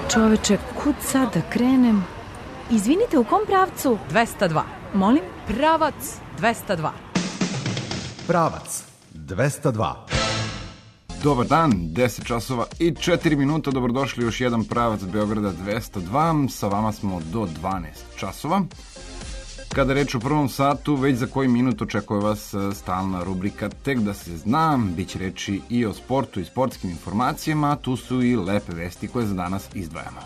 čoveče, kud sad da krenem? Izvinite, u kom pravcu? 202. Molim? Pravac 202. Pravac 202. Dobar dan, 10 časova i 4 minuta, dobrodošli još jedan Pravac Beograda 202, sa vama smo do 12 časova. Kada reč o prvom satu, već za koji minut očekuje vas stalna rubrika Tek da se znam, bit će reči i o sportu i sportskim informacijama, a tu su i lepe vesti koje za danas izdvajamo.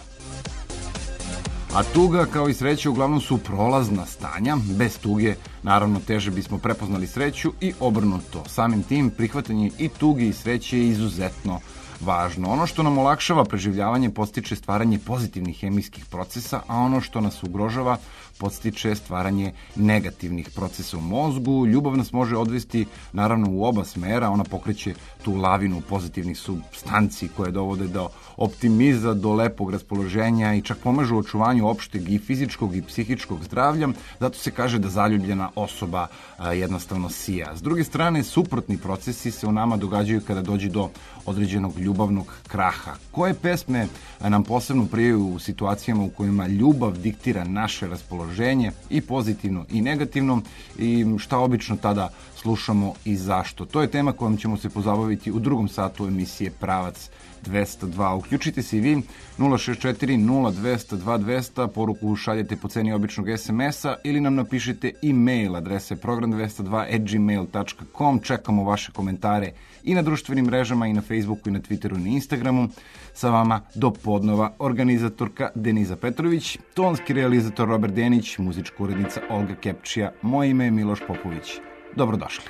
A tuga kao i sreća uglavnom su prolazna stanja, bez tuge naravno teže bismo prepoznali sreću i obrnuto. Samim tim prihvatanje i tuge i sreće je izuzetno važno. Ono što nam olakšava preživljavanje podstiče stvaranje pozitivnih hemijskih procesa, a ono što nas ugrožava podstiče stvaranje negativnih procesa u mozgu. Ljubav nas može odvesti naravno u oba smera, ona pokreće tu lavinu pozitivnih supstanci koje dovode do optimiza, do lepog raspoloženja i čak pomažu u očuvanju opšteg i fizičkog i psihičkog zdravlja, zato se kaže da zaljubljena osoba jednostavno sija. S druge strane, suprotni procesi se u nama događaju kada dođe do određenog ljubavnog kraha. Koje pesme nam posebno prijaju u situacijama u kojima ljubav diktira naše raspoloženje i pozitivno i negativno i šta obično tada slušamo i zašto? To je tema kojom ćemo se pozabaviti u drugom satu emisije Pravac 202. Uključite se i vi 064 0200 200, poruku šaljete po ceni običnog SMS-a ili nam napišite e-mail adrese program202@gmail.com. Čekamo vaše komentare i na društvenim mrežama i na Facebooku i na Twitteru i na Instagramu. Sa vama do podnova organizatorka Deniza Petrović, tonski realizator Robert Denić, muzička urednica Olga Kepčija. Moje ime je Miloš Popović. Dobrodošli.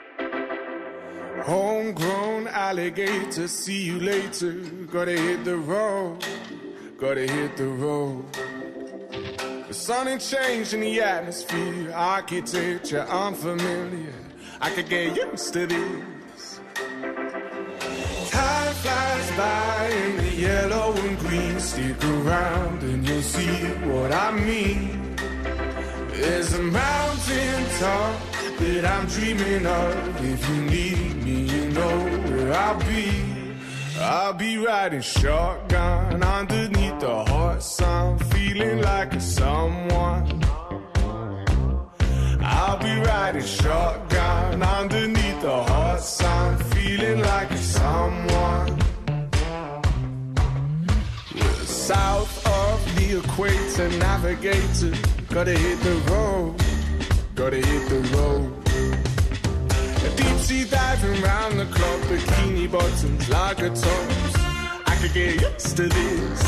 Homegrown alligator, see you later. Gotta hit the road, gotta hit the road. The sun ain't changing the atmosphere, architecture unfamiliar. I could get used to this. Time flies by in the yellow and green. Stick around and you'll see what I mean. There's a mountain top that I'm dreaming of. If you need me, you know where I'll be. I'll be riding shotgun underneath the hot sun, feeling like a someone. I'll be riding shotgun underneath the hot sun, feeling like a someone. We're south of the equator, navigator, gotta hit the road. Gotta hit the road. A deep sea diving round the clock, bikini bottoms, lager tops. I could get used to this.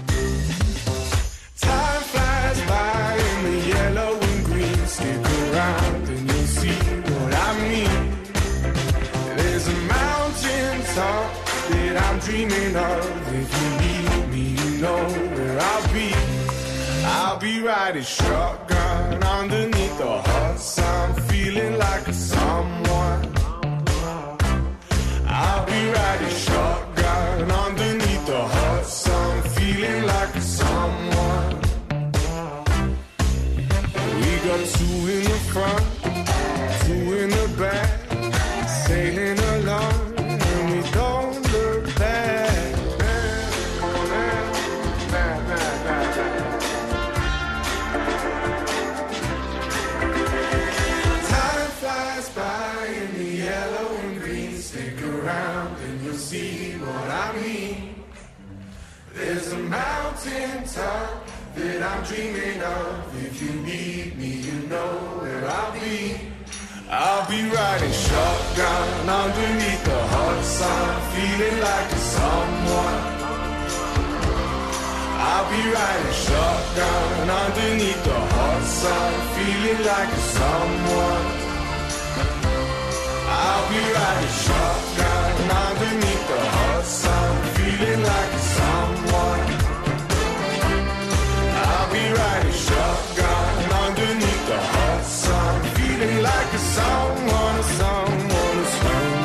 Time flies by in the yellow and green. Stick around and you'll see what I mean. There's a mountain top that I'm dreaming of. If you need me, you know where I'll be. I'll be riding shotgun underneath the hot sun, feeling like a someone. I'll be riding shotgun underneath the hot sun, feeling like a someone. We got two in the front, two in the back, sailing along, and we don't look back. See what I mean. There's a mountain top that I'm dreaming of. If you need me, you know where I'll be. I'll be riding shotgun underneath the hot sun, feeling like a someone. I'll be riding shotgun underneath the hot sun, feeling like a someone. I'll be riding shotgun underneath the hot sun, feeling like a someone. I'll be riding shotgun underneath the hot sun, feeling like a someone, a someone, a someone.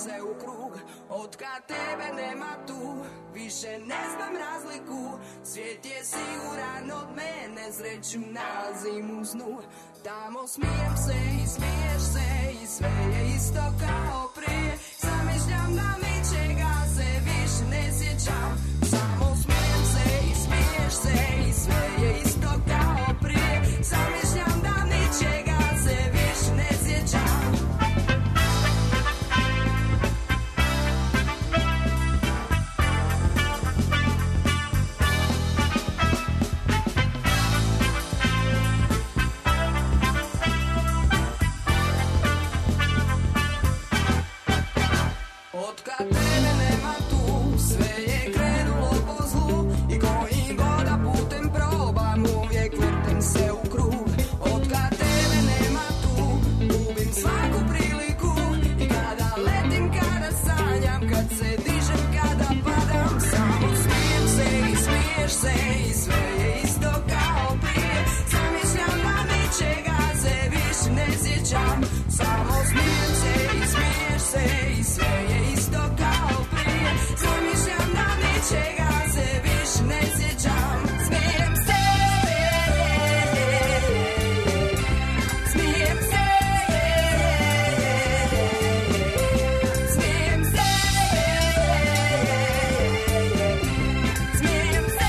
se u krug. Otkad tebe nema tu, više ne znam razliku. Svijet je siguran od mene, sreću nalazim u snu. Tamo smijem se i smiješ se i sve je isto kao prije. Zamišljam da ničega se više ne sjećam. Samo smijem se i smiješ se i sve je isto kao prije. Zamišljam da ničega se više ne sjećam. Otkad tebe nema tu, sve je krenulo po zlu. I kojim god da putem probam, uvijek vrtim se u krug. Otkad tebe nema tu, gubim svaku priliku. I kada letim, kada sanjam, kad se dižem, kada padam. Samo smijem se i smiješ se i sve je isto kao prije. Zamišljam da ničega se više ne sjećam. Samo smijem se i smiješ se i sve je isto kao prije. Zamišljam da ničega se više ne sjećam. Smijem se, smijem se, smijem se, smijem se.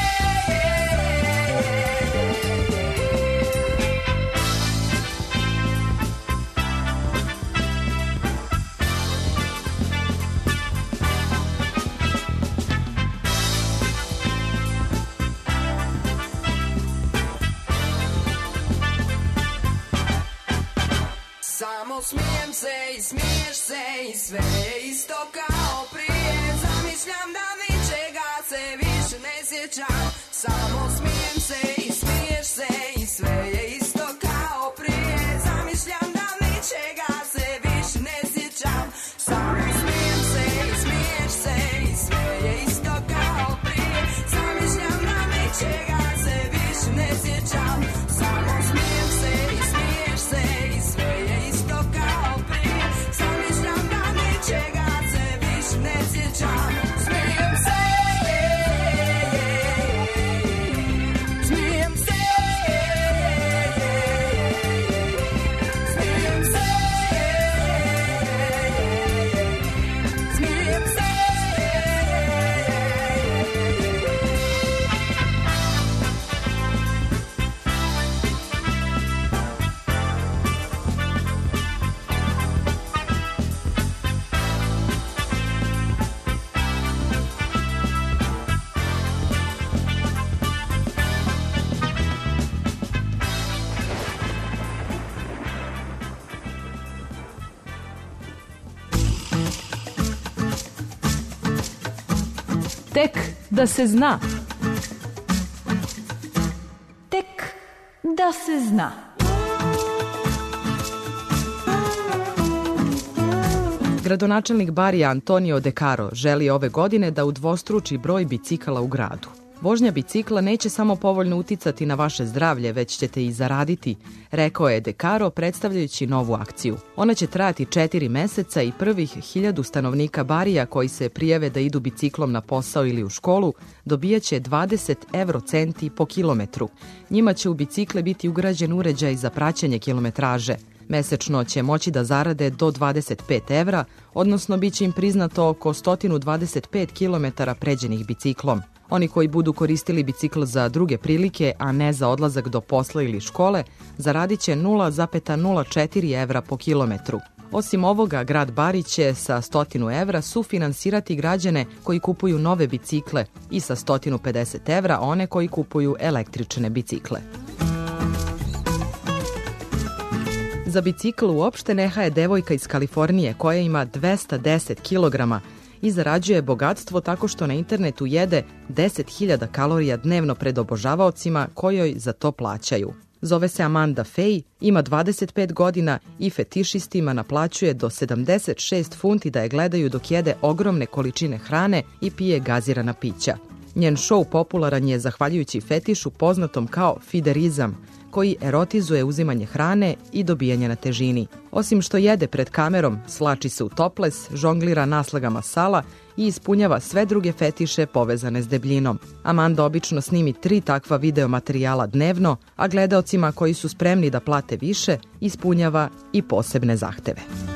Samo smijem se i smiješ se i sve je isto kao prije. Zamišljam da ničega se više ne sjećam. Samo smijem se i smiješ se i sve je isto kao prije. Zamišljam da ničega se više ne sjećam. Samo smijem se i smiješ se i sve je isto kao prije. Zamišljam da ničega se više ne sjećam. Samo smijem se i smiješ se i sve je isto kao prije. Zamišljam da ničega se više ne sjećam. Smijem se, smijem se, smijem se, smijem se. Tek da se zna. Tek da se zna. Gradonačelnik Barija Antonio De Caro želi ove godine da udvostruči broj bicikala u gradu. Vožnja bicikla neće samo povoljno uticati na vaše zdravlje, već ćete i zaraditi, rekao je De Caro predstavljajući novu akciju. Ona će trajati 4 meseca i prvih 1000 stanovnika Barija koji se prijave da idu biciklom na posao ili u školu dobijaće 20 eurocenti po kilometru. Njima će u bicikle biti ugrađen uređaj za praćenje kilometraže. Mesečno će moći da zarade do 25 evra, odnosno bit će im priznato oko 125 km pređenih biciklom. Oni koji budu koristili bicikl za druge prilike, a ne za odlazak do posla ili škole, zaradit će 0,04 evra po kilometru. Osim ovoga, grad Bari će sa 100 evra sufinansirati građane koji kupuju nove bicikle i sa 150 evra one koji kupuju električne bicikle. Za bicikl uopšte neha je devojka iz Kalifornije koja ima 210 kg i zarađuje bogatstvo tako što na internetu jede 10.000 kalorija dnevno pred obožavaocima kojoj za to plaćaju. Zove se Amanda Fay, ima 25 godina i fetišistima naplaćuje do 76 funti da je gledaju dok jede ogromne količine hrane i pije gazirana pića. Njen šou popularan je zahvaljujući fetišu poznatom kao fiderizam, koji erotizuje uzimanje hrane i dobijanje na težini. Osim što jede pred kamerom, slači se u toples, žonglira naslagama sala i ispunjava sve druge fetiše povezane s debljinom. Amanda obično snimi 3 takva video materijala dnevno, a gledaocima koji su spremni da plate više, ispunjava i posebne zahteve.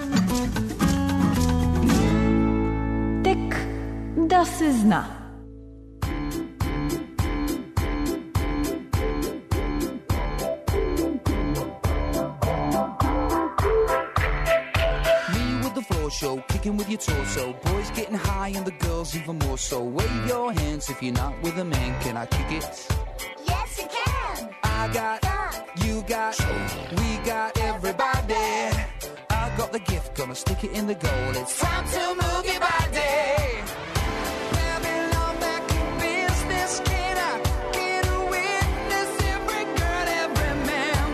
Tek da se zna. Show, kicking with your torso. Boys getting high and the girls even more so. Wave your hands if you're not with a man. Can I kick it? Yes, you can. I got, you got, we got everybody. I got the gift, gonna stick it in the goal. It's time to move your body. Babylon back in business. Can I get a witness? Every girl, every man.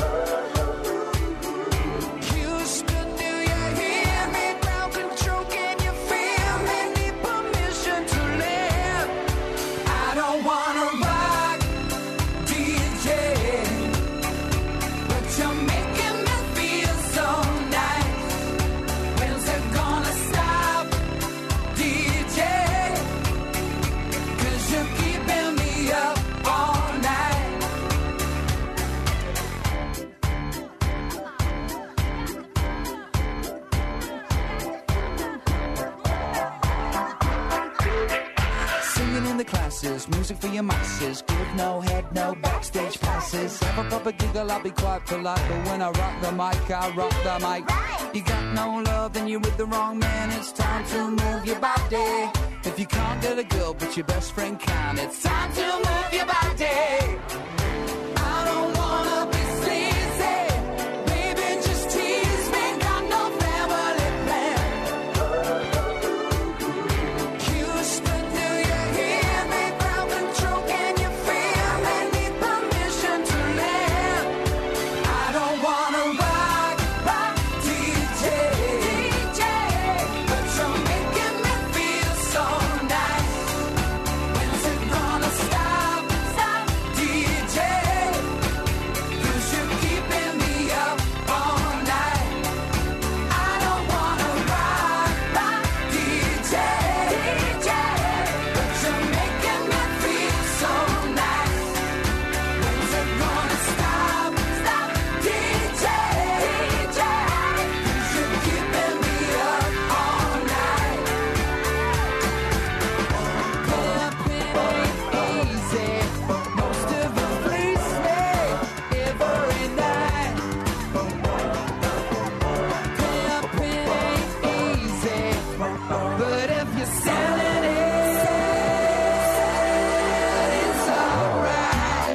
Houston, do you hear me? Ground control, can you feel me? Need permission to live. I don't wanna rock, DJ, but you're making me feel so nice. When's it gonna stop, DJ? 'Cause you're keeping me up all night. Singing in the classes, music for your masses. Give no head, no backstage passes. Have a proper giggle, I'll be quite polite. But when I rock the mic, I rock the mic. You got no love, then you're with the wrong man. It's time to move your body. If you can't get a girl, but your best friend can, it's time to move your body. I don't wanna be sleazy. Baby, just tease me. Got no family plan. Houston, do you hear me? Ground control, can you feel me? Need permission to live. I don't wanna rock, DJ, but you're making me feel so nice. When's it gonna stop, DJ? 'Cause you're keeping me up all night. I don't wanna rock, DJ, but you're making me feel so nice. When's it gonna stop, DJ? 'Cause you're keeping me up all night. Pimpin' ain't easy. Most of them fleece me every night. Pimpin' ain't easy, but if you're selling it, it's alright.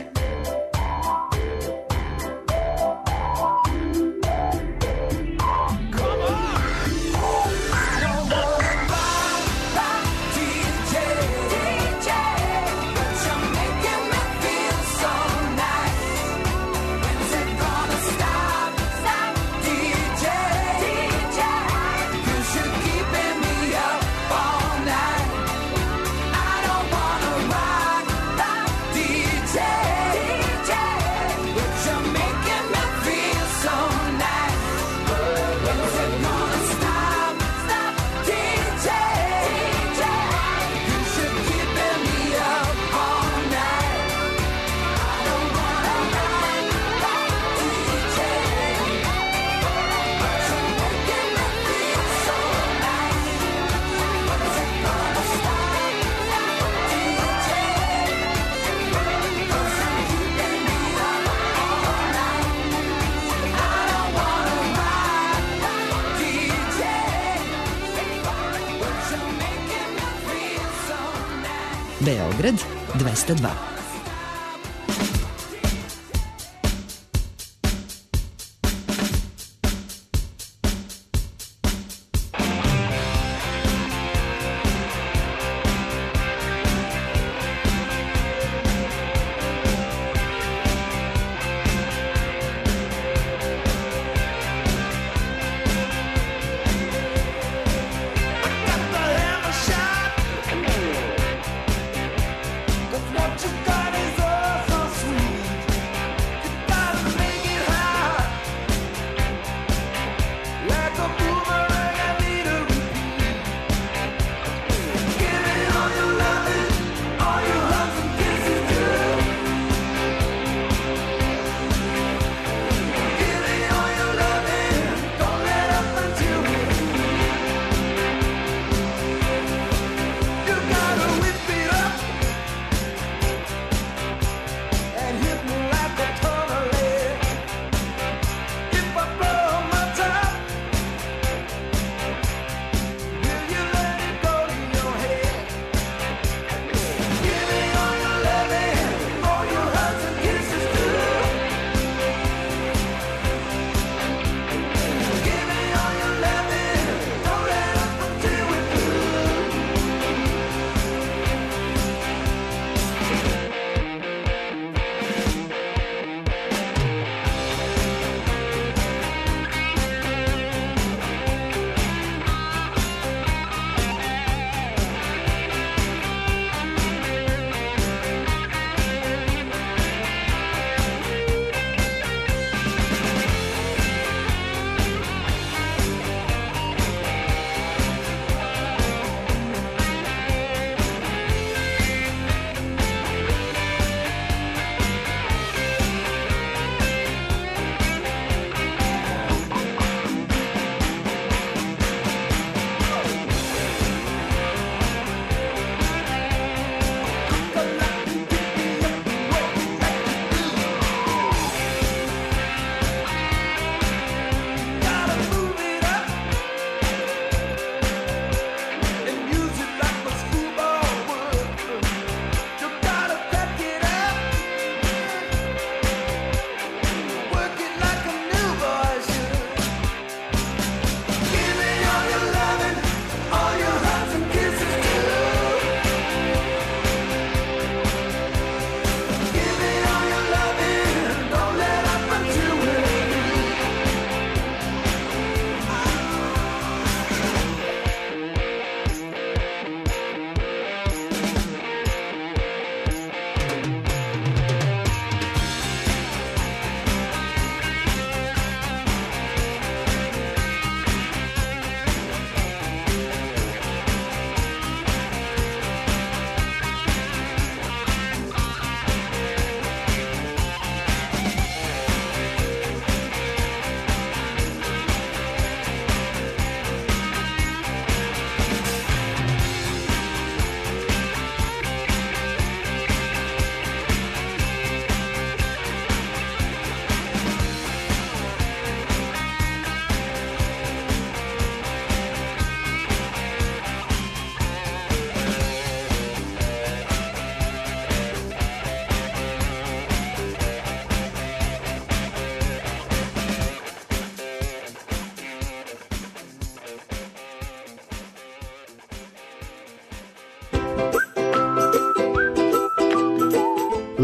Come on. I don't wanna rock, DJ, but you're making me feel so nice. When's it gonna stop, DJ? 'Cause you're keeping me up all night. I don't wanna rock, DJ, but you're making me feel so nice. When's it gonna stop, DJ? 'Cause you're keeping me up all night. I don't wanna rock, DJ, but you're making me feel so nice. When's it gonna stop, DJ? 'Cause you're keeping me up all night. I don't wanna rock, DJ, but you're making me feel so nice. Beograd 202. Got the hammer shot. 'Cause what you got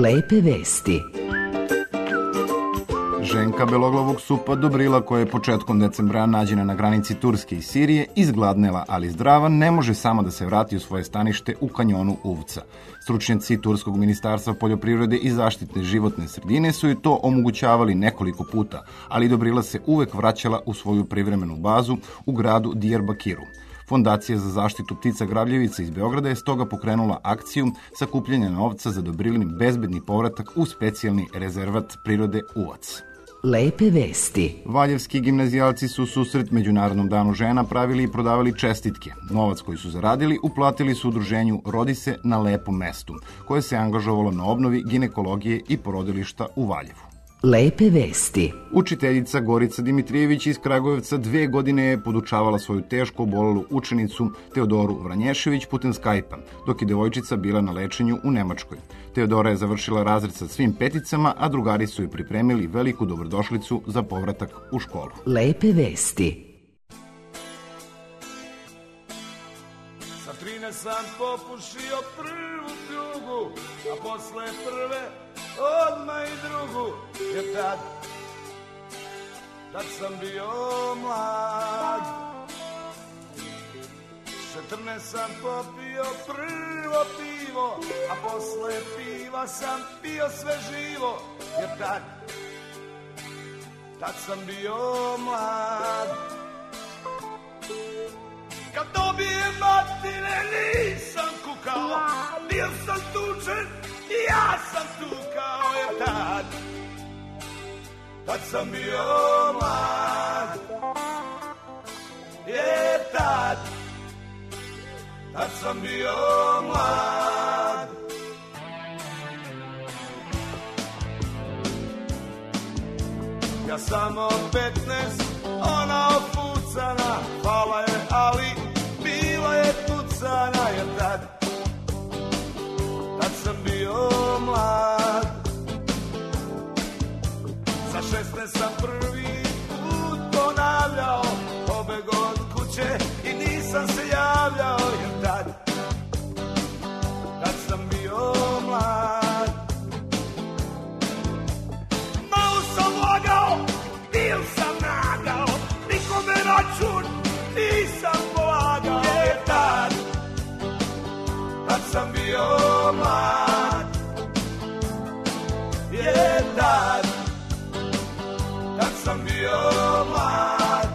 Lepe vesti. Ženka beloglavog supa Dobrila, koja je početkom decembra nađena na granici Turske i Sirije, izgladnela, ali zdrava, ne može sama da se vrati u svoje stanište u kanjonu Uvca. Stručnjaci Turskog ministarstva poljoprivrede i zaštitne životne sredine su joj to omogućavali nekoliko puta, ali Dobrila se uvek vraćala u svoju privremenu bazu u gradu Diyarbakiru. Fondacija za zaštitu ptica grabljevica iz Beograda je stoga pokrenula akciju sakupljanja novca za Dobrilin bezbedni povratak u specijalni rezervat prirode Uvac. Lepe vesti. Valjevski gimnazijalci su susret Međunarodnom danu žena pravili i prodavali čestitke. Novac koji su zaradili uplatili su udruženju Rodi se na lepom mestu, koje se angažovalo na obnovi ginekologije i porodilišta u Valjevu. Lepe vesti. Učiteljica Gorica Dimitrijević iz Kragujevca 2 godine je podučavala svoju teško obolelu učenicu Teodoru Vranješević putem Skype-a, dok je devojčica bila na lečenju u Nemačkoj. Teodora je završila razred sa svim peticama, a drugari su joj pripremili veliku dobrodošlicu za povratak u školu. Lepe vesti. Sa 13 sam popušio prvu pljugu, a posle prve odmah i drugu, jer tad sam bio mlad. 14 sam popio prvo pivo, a posle piva sam pio sve živo, jer tad sam bio mlad. Kad dobijem batine nisam kukao, bio sam tučen i ja sam tukao, jer tad sam bio mlad. Jer tad sam bio mlad. Ja samo 15, ona opucana, pala je, ali bila je tucana, jer tad sam bio mlad. Sa 16 sam prvi put ponavljao, pobeg od kuće i nisam se javljao, jer tad sam bio mlad. Malo sam lagao, bil sam nagao, nikome račun nisam polagao, jer tad sam bio mlad. Jer tad sam bio mlad.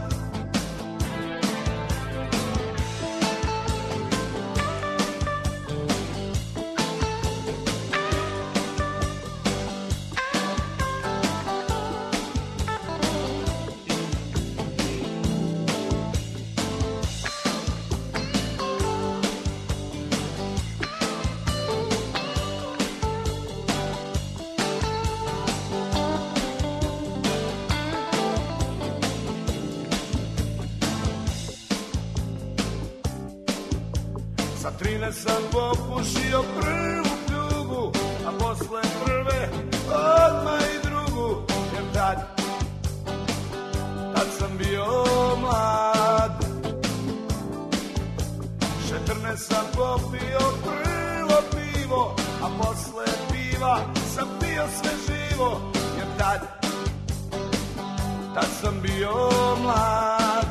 Sa 13 sam popušio prvu pljugu, a posle prve odmah i drugu, jer tad sam bio mlad. 14 sam popio prvo pivo, a posle piva sam pio sve živo, jer tad sam bio mlad.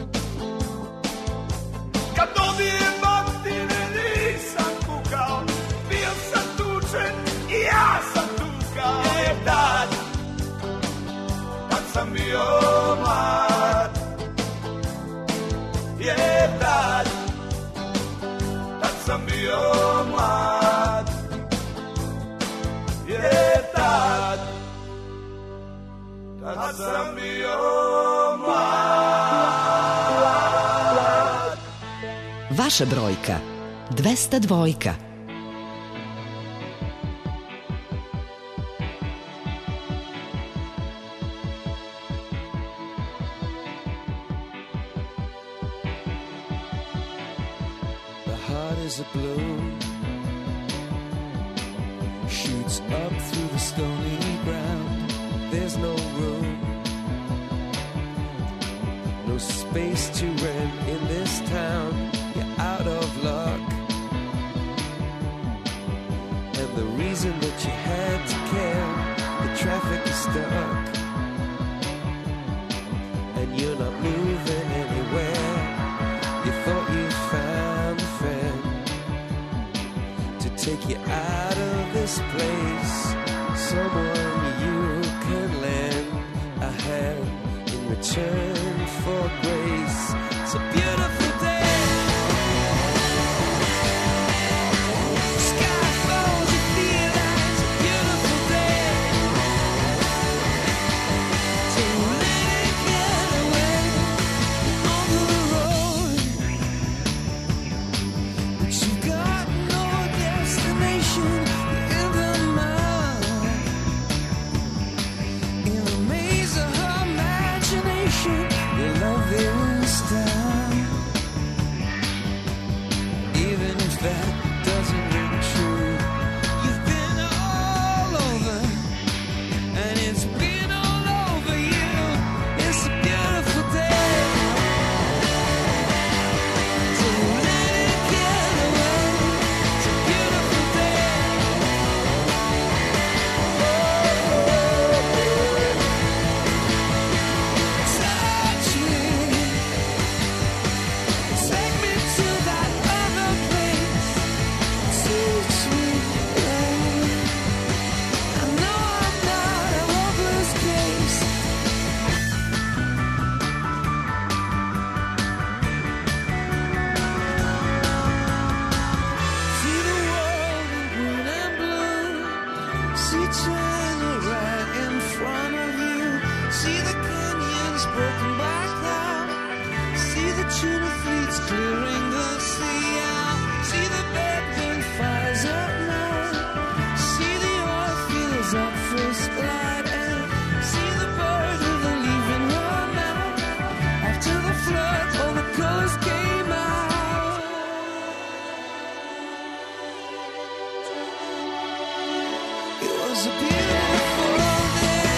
Kad dobijem batine nisam kukao, bio sam tučen i ja sam tukao, jer tad sam bio mlad. Jer tad sam bio mlad. Jer tad sam bio mlad. Vaša brojka 202. Is a bloom, shoots up through the stony ground. There's no room, no space to rent in this town. You're out of luck, and the reason that you have take you out of this place. Someone you can lend a hand in return for grace. It's a beautiful day. Sky falls, you feel like it's a beautiful day. So let it get away on the road. But you got no destination in the mind. In the maze of her imagination, your love is down. Even if that doesn't ring true, you've been all over, and it's been all over you. It's a beautiful day. So let it get away. It's a beautiful day. Touch me, take me to that other place. Teach me, love. I know I'm not a hopeless case. See the world in green and blue. See China right in front of you. See the canyons broken by cloud. See the tuna fleets clearing the sea out. See the bedroom fires at night. See the oil fields at first light. And see the bird with a leaf in her mouth. After the flood, all the colors came out. It was a beautiful day.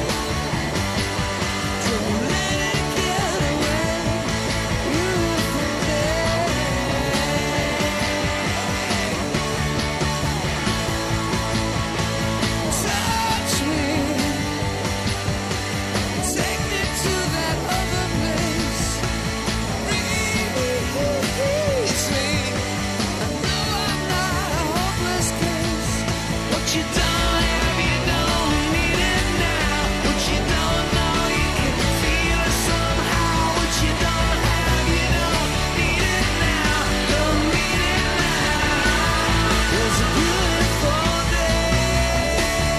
So let it get away. Beautiful day. Touch me. Take me to that other place. Release me. I know I'm not a hopeless case. What you don't have, you don't need it now. What you don't know, you can feel it somehow. What you don't have, you don't need it now. Don't need it now. It's a beautiful day.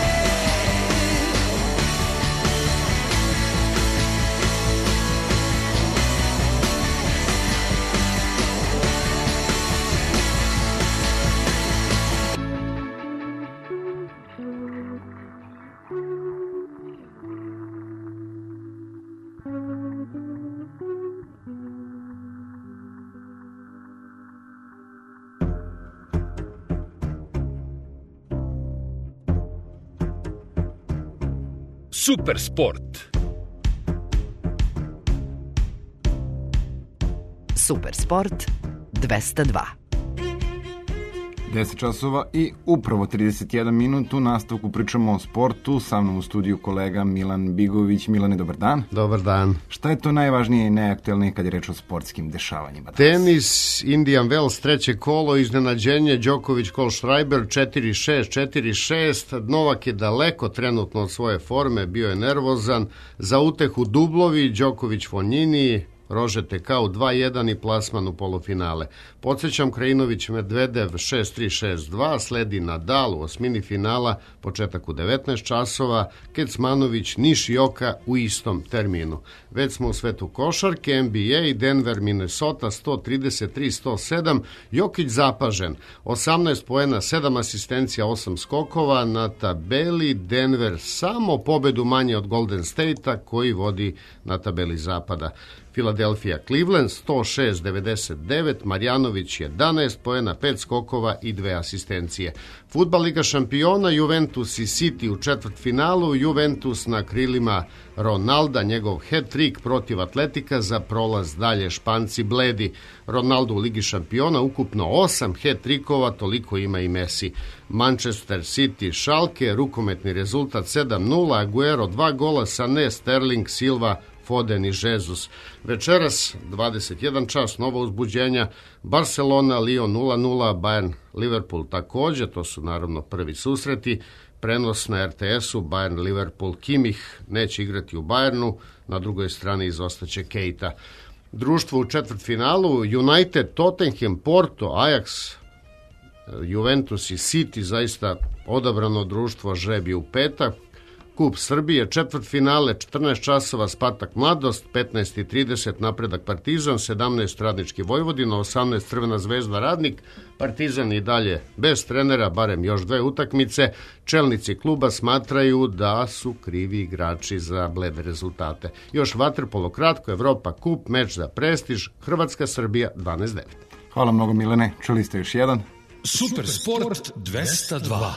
Super Sport. Super Sport 202. 10 časova i upravo 31 minut. U nastavku pričamo o sportu. Sa mnom u studiju kolega Milan Bigović. Milane, dobar dan. Dobar dan. Šta je to najvažnije i najaktuelnije kad je reč o sportskim dešavanjima danas? Tenis, Indian Wells, treće kolo, iznenađenje, Đoković, Kohlschreiber, 4-6, 4-6. Novak je daleko trenutno od svoje forme, bio je nervozan. Za utehu dublovi, Đoković, Fonjini, Rože Tekau 2-1 i plasman u polufinale. Podsjećam, Krajinović Medvedev 6-3, 6-2, sledi Nadal u osmini finala, početak u 19 časova, Kecmanović, Nišioka u istom terminu. Već smo u svetu košarke, NBA, Denver, Minnesota 133-107, Jokić zapažen, 18 poena, 7 asistencija, 8 skokova, na tabeli Denver samo pobedu manje od Golden State-a koji vodi na tabeli zapada. Philadelphia Cleveland 106-99, Marjanović 11 poena, 5 skokova i 2 asistencije. Fudbal Liga šampiona, Juventus i City u četvrtfinalu, Juventus na krilima Ronalda, njegov hat-trick protiv Atletika za prolaz dalje, Španci bledi. Ronaldo u Ligi šampiona ukupno 8 hat-trickova, toliko ima i Messi. Manchester City, Schalke, rukometni rezultat 7-0, Aguero 2 gola, Sané, Sterling, Silva Foden i Jesus. Večeras 21 čas, nova uzbuđenja, Barcelona, Lyon 0-0, Bayern, Liverpool takođe, to su naravno prvi susreti, prenos na RTS-u, Bayern, Liverpool, Kimmich neće igrati u Bayernu, na drugoj strani izostaće Keita. Društvo u četvrtfinalu, United, Tottenham, Porto, Ajax, Juventus i City, zaista odabrano društvo, žreb je u petak. Kup Srbije, četvrtfinale, 14 časova, Spartak Mladost, 15:30 Napredak Partizan, 17 Radnički Vojvodina, 18 Crvena zvezda Radnik, Partizan i dalje bez trenera, barem još 2 utakmice. Čelnici kluba smatraju da su krivi igrači za blede rezultate. Još vaterpolo kratko, Evropa Kup, meč za prestiž, Hrvatska Srbija 12:9. Hvala mnogo Milene, čuli ste još jedan. Super Sport 202.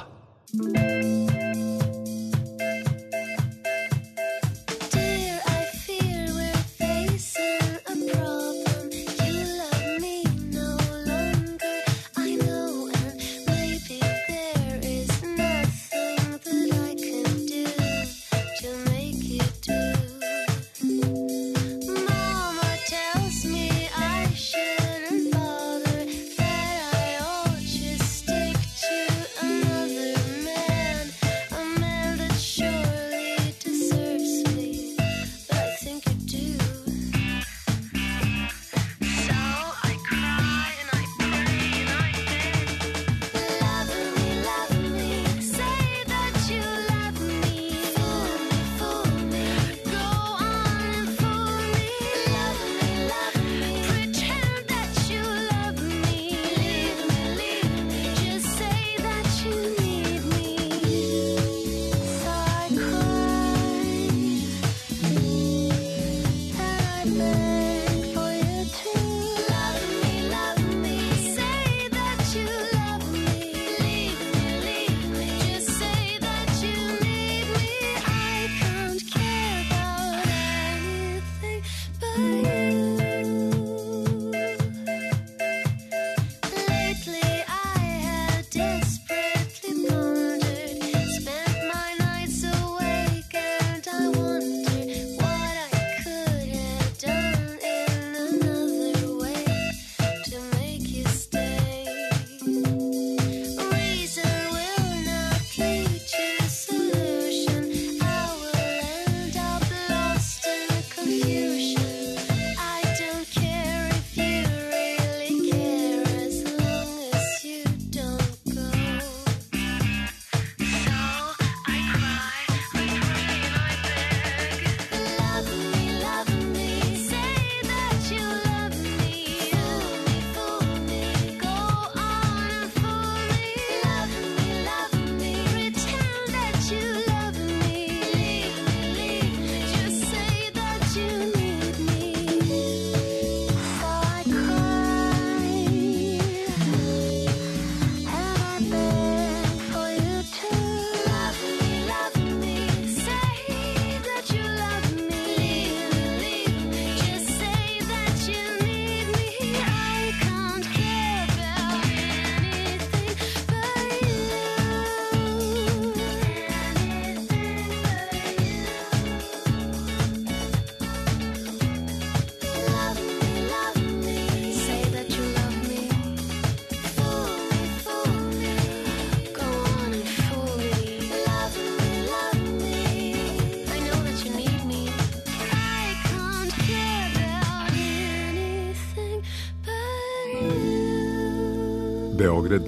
Beograd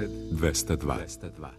202.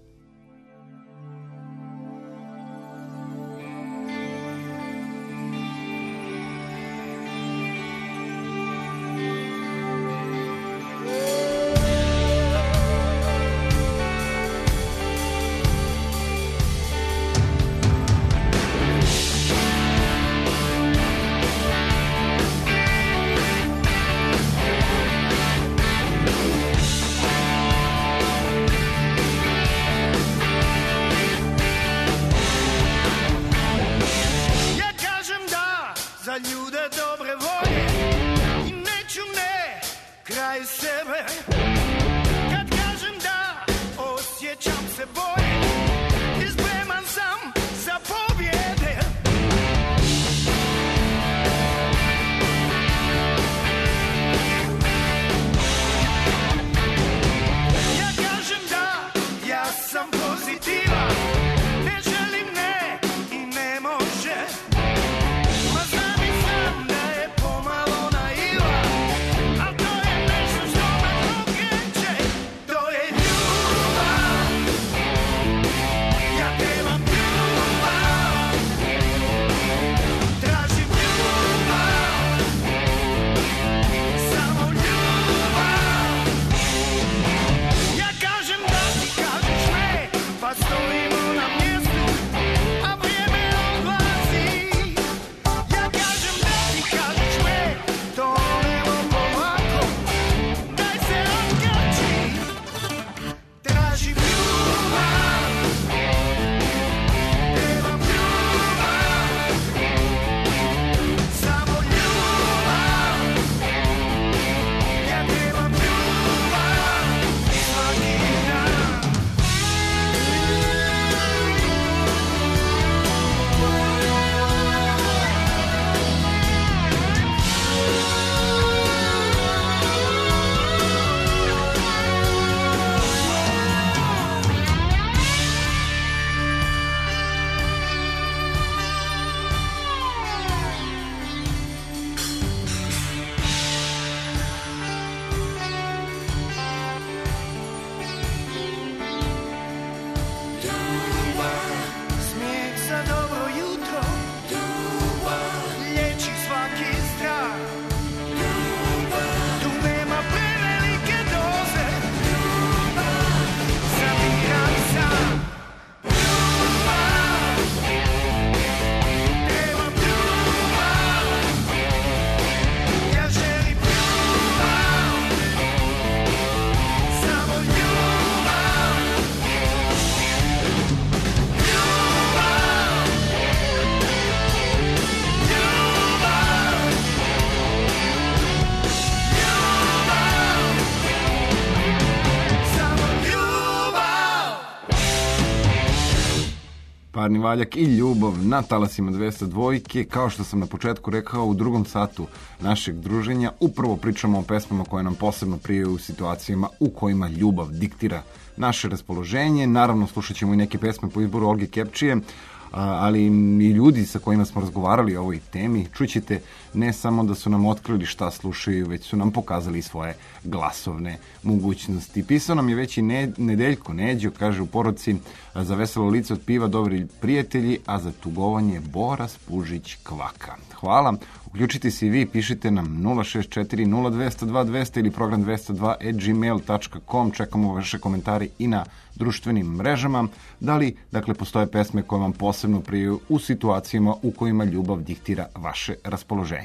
Parni valjak i ljubav na talasima 202. Kao što sam na početku rekao, u drugom satu našeg druženja upravo pričamo o pesmama koje nam posebno prijaju u situacijama u kojima ljubav diktira naše raspoloženje. Naravno, slušat ćemo i neke pesme po izboru Olge Kepčije, ali i ljudi sa kojima smo razgovarali o ovoj temi. Čućete ne samo da su nam otkrili šta slušaju, već su nam pokazali svoje glasovne mogućnosti. Pisao nam je već i Nedeljko Neđo, kaže u poruci: za veselo lice od piva dobri prijatelji, a za tugovanje Bora Spužić kvaka. Hvala. Uključite se i vi, pišite nam 064 0202 200 ili program 202@gmail.com. Čekamo vaše komentari i na društvenim mrežama. Da li, dakle, postoje pesme koje vam posebno prijaju u situacijama u kojima ljubav diktira vaše raspoloženje?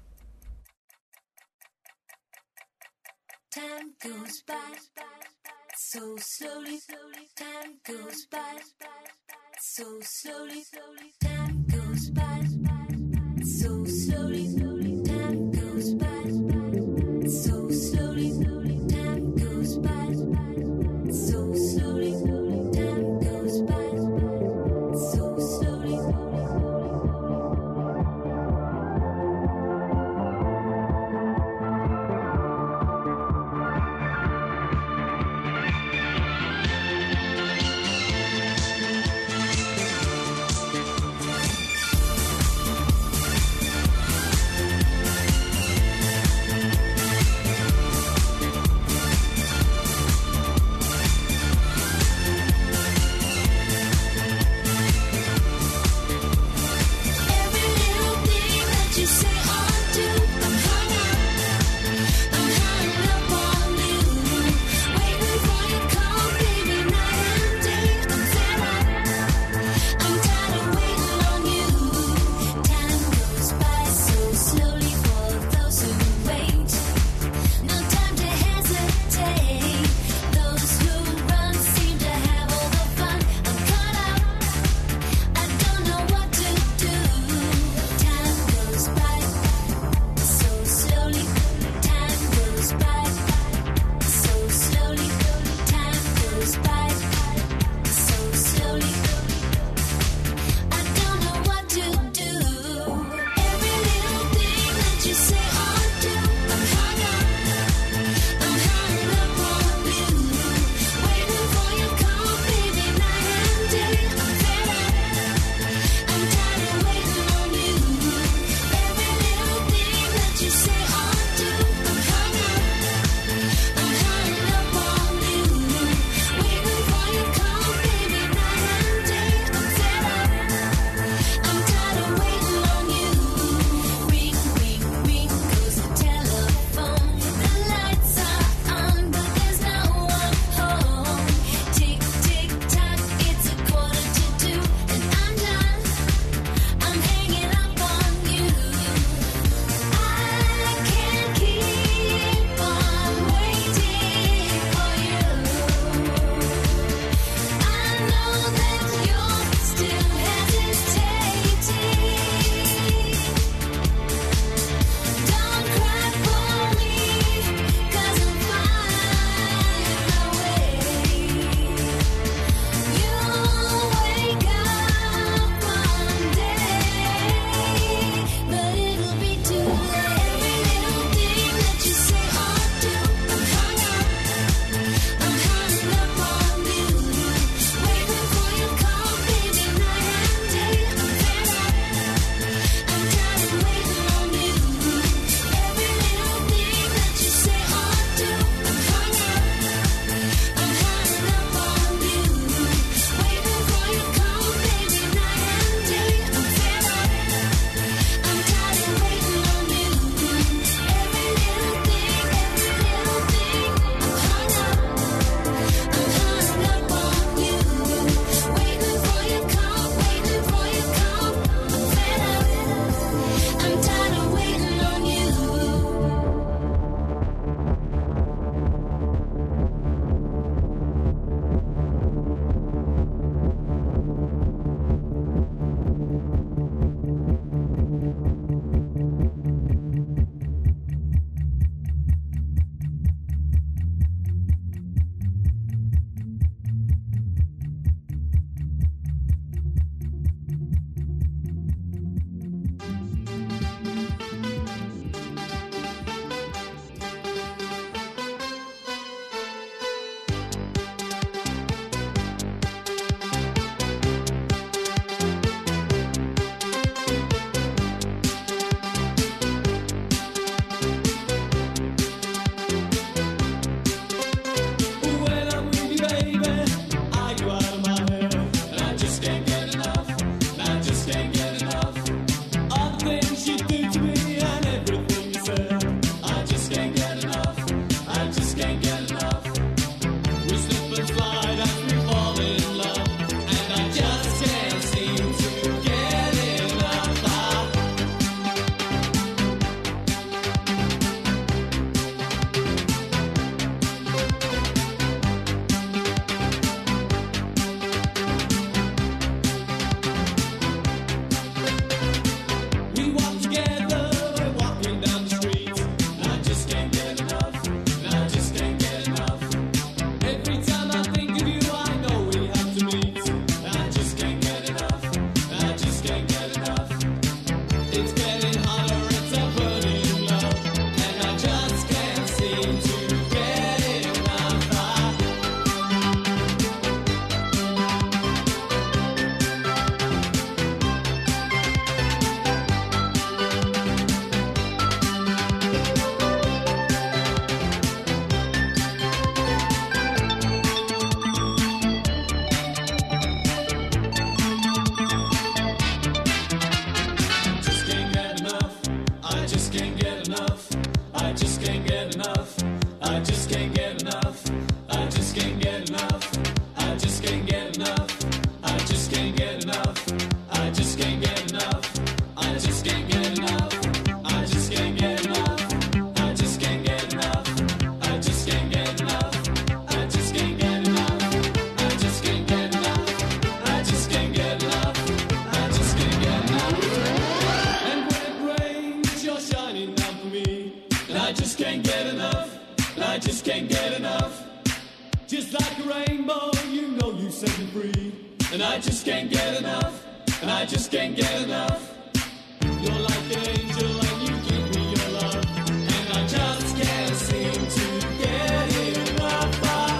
Time goes by so slowly, time goes by so slowly, time goes by so slowly, time goes by so slowly, time goes by so slowly, time goes by so slowly. can't get enough. Just like a rainbow, you know you set me free. And I just can't get enough. And I just can't get enough. You're like an angel and you give me your love. And I just can't seem to get enough.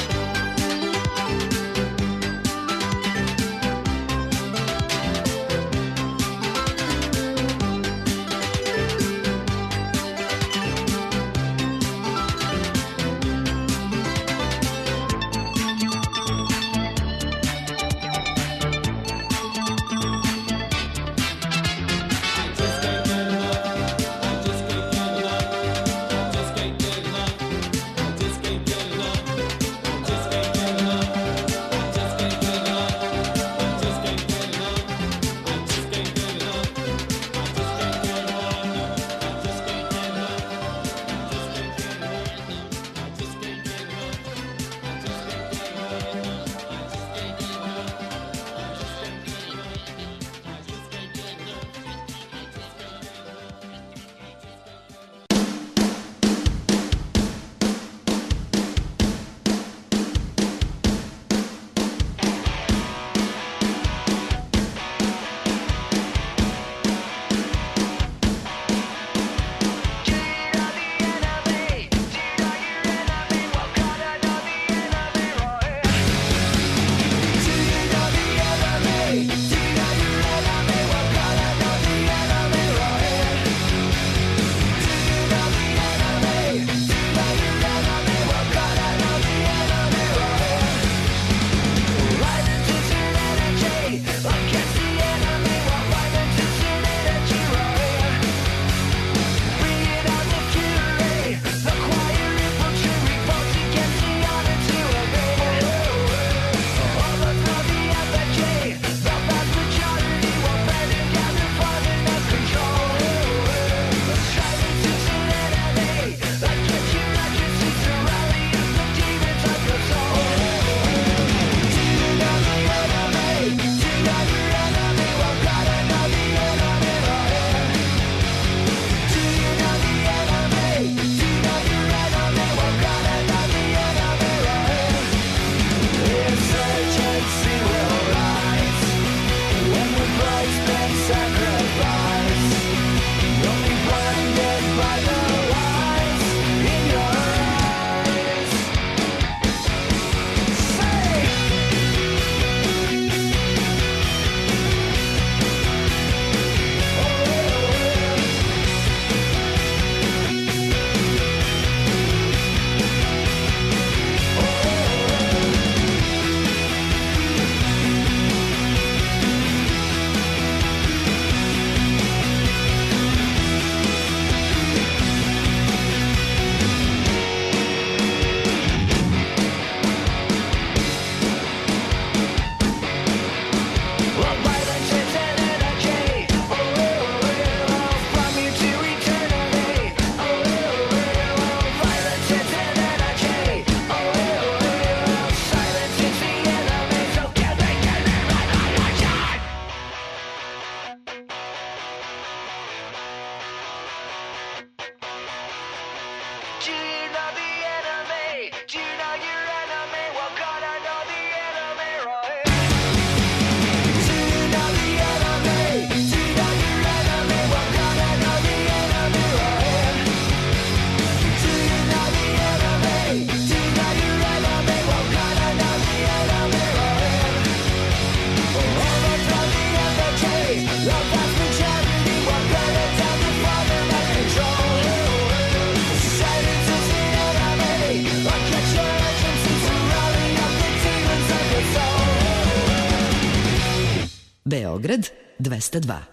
Beograd 202.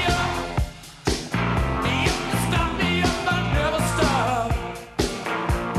Stop me up, I never stop.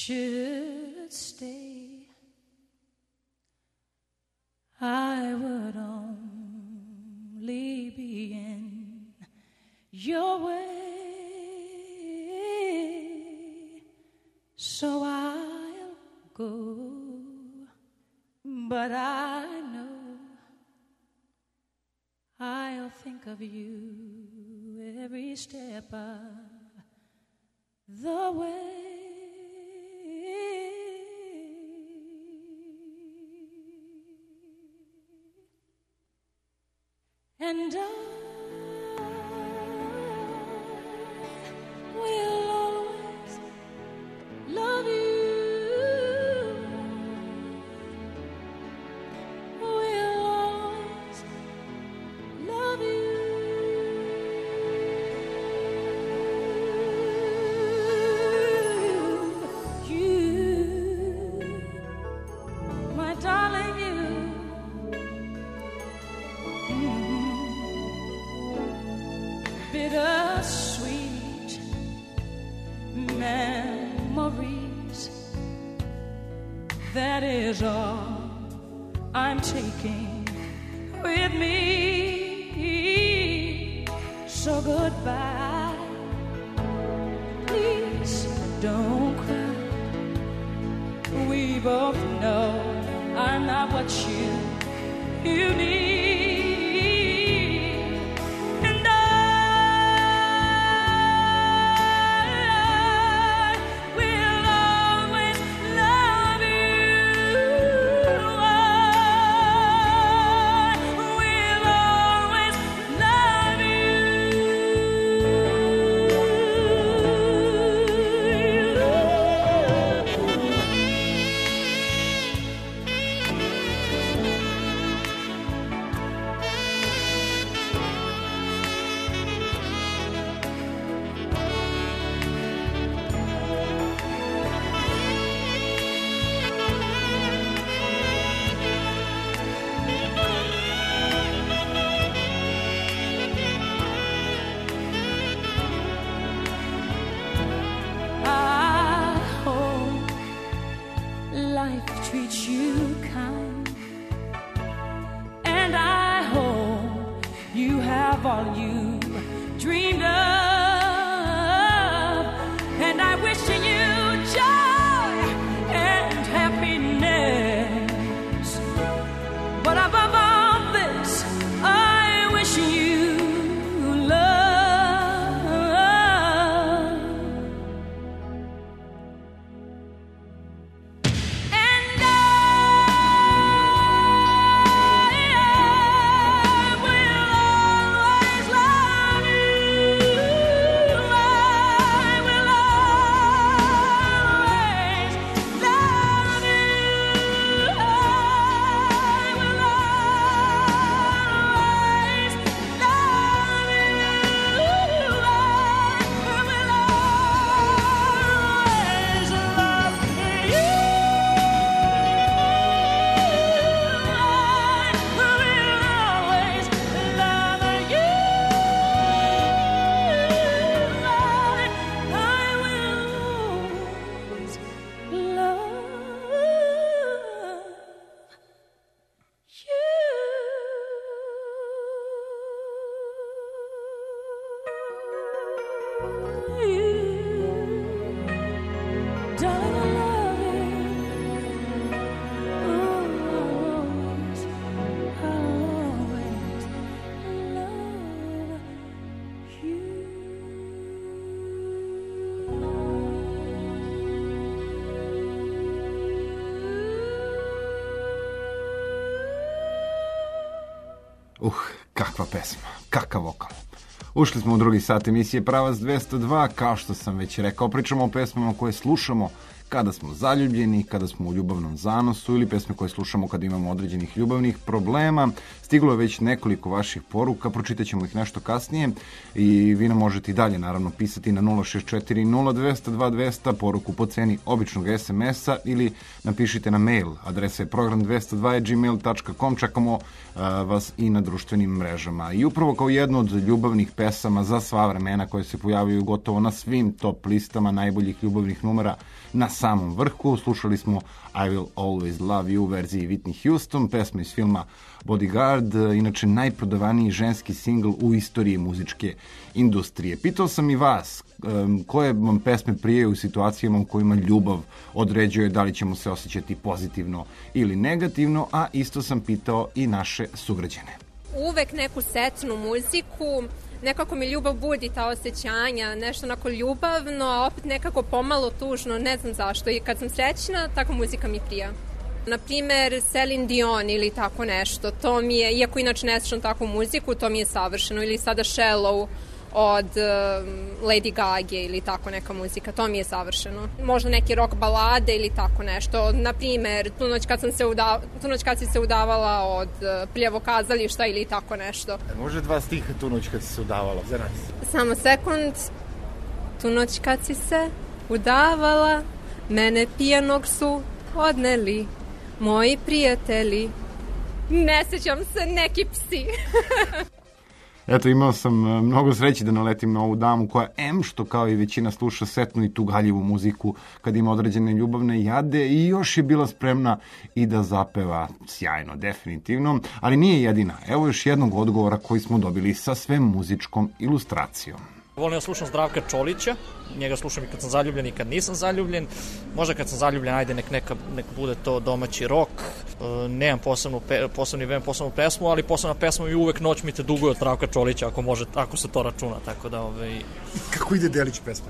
should stay, I would only be in your way, so I'll go, but I know I'll think of you every step of the way. And I will always love you. Will always love you. You, my darling, you. Bittersweet memories, that is all I'm taking with me. So goodbye, please don't cry. We both know I'm not what you need. Treat you kind, and I hope you have all you dreamed of, and I wish you joy and happiness, but above all this I wish you love. Kakva pesma, kakav vokal. Ušli smo u drugi sat emisije Pravac 202, kao što sam već rekao, pričamo o pesmama koje slušamo kada smo zaljubljeni, kada smo u ljubavnom zanosu ili pesme koje slušamo kada imamo određenih ljubavnih problema. Stiglo je već nekoliko vaših poruka, pročitat ćemo ih nešto kasnije i vi nam možete i dalje naravno pisati na 064 0202 200 poruku po ceni običnog SMS-a ili napišite na mail, adresa je program202@gmail.com, čekamo vas i na društvenim mrežama. I upravo kao jednu od ljubavnih pesama za sva vremena koje se pojavljaju gotovo na svim top listama najboljih ljubavnih numera na samom vrhu. Slušali smo I Will Always Love You u verziji Whitney Houston, pesma iz filma Bodyguard, inače najprodavaniji ženski singl u istoriji muzičke industrije. Pitao sam i vas koje vam pesme prijaju u situacijama u kojima ljubav određuje da li ćemo se osjećati pozitivno ili negativno, a isto sam pitao i naše sugrađane. Uvek neku srećnu muziku, nekako mi ljubav budi ta osjećanja, nešto onako ljubavno, a opet nekako pomalo tužno, ne znam zašto. I kad sam srećna, takva muzika mi prija. Naprimer, Celine Dion ili tako nešto, to mi je, iako inače ne slušam takvu muziku, to mi je savršeno. Ili sada Shallow od Lady Gaga ili tako neka muzika, to mi je savršeno. Možda neke rock balade ili tako nešto. Naprimer, Tu noć kad si se udavala od Prljavog kazališta ili tako nešto. Može 2 stiha Tu noć kad si se udavala za nas? Samo sekund. Tu noć kad si se udavala, mene pijanog su odneli moji prijatelji. Ne sećam se, neki psi. Eto, imao sam mnogo sreće da naletim na ovu damu koja što kao i većina sluša setnu i tugaljivu muziku kad ima određene ljubavne jade i još je bila spremna i da zapeva sjajno, definitivno, ali nije jedina. Evo još jednog odgovora koji smo dobili sa sve muzičkom ilustracijom. Volim da slušam Zdravka Čolića, njega slušam i kad sam zaljubljen i kad nisam zaljubljen. Možda kad sam zaljubljen, ajde nek bude to domaći rock. Nemam posebni pesmu, ali posebna pesma mi uvek Noć mi te duguje od Zdravka Čolića, ako se to računa, tako da... Kako ide delić pesma?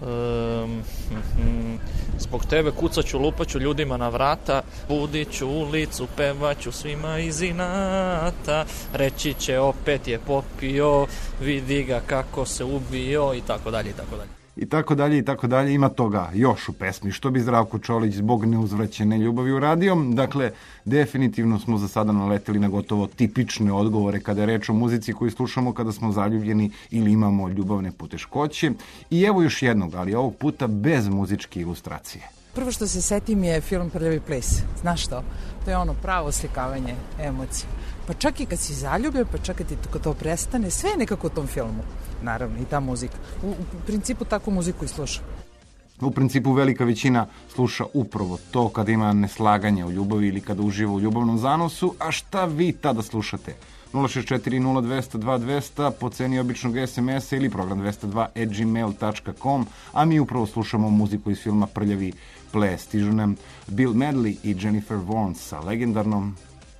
Zbog tebe kucaću, lupaću ljudima na vrata, budiću ulicu, pevaću svima iz inata, reći će opet je popio, vidi ga kako se ubio i tako dalje i tako dalje. I tako dalje, ima toga još u pesmi, što bi Zdravko Čolić zbog neuzvraćene ljubavi uradio. Dakle, definitivno smo za sada naleteli na gotovo tipične odgovore kada je reč o muzici koju slušamo kada smo zaljubljeni ili imamo ljubavne poteškoće. I evo još jednog, ali ovog puta bez muzičke ilustracije. Prvo što se setim je film Prljavi ples. Znaš što? To je ono pravo slikavanje emocija. Pa čak i kad si zaljubljen, pa čak i kad to prestane, sve je nekako u tom filmu. Naravno, i ta muzika. U principu takvu muziku i slušam. U principu velika većina sluša upravo to kada ima neslaganje u ljubavi ili kada uživa u ljubavnom zanosu, a šta vi tada slušate? 064-02-200, po ceni običnog SMS-a ili program 202@gmail.com, a mi upravo slušamo muziku iz filma Prljavi ples. Stižu nam Bill Medley i Jennifer Warnes sa legendarnom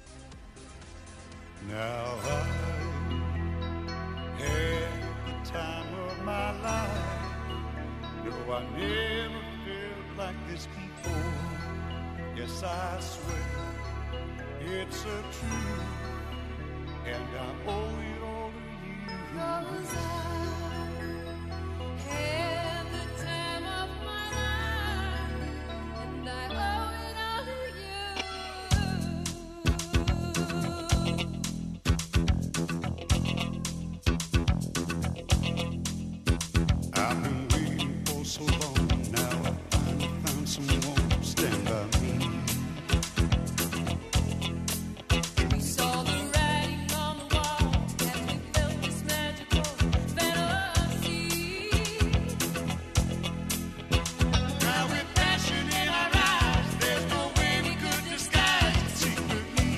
Now I had the time of my life. No, I never felt like this before. Yes, I swear it's a truth, and I owe it all to you. 'Cause I had the time of my life, and I owe it all to you. I've been waiting for so long, now I finally found someone to stand by me. We saw the writing on the wall, and we felt this magical fantasy. Now with passion in our eyes, there's no way we could disguise it secretly.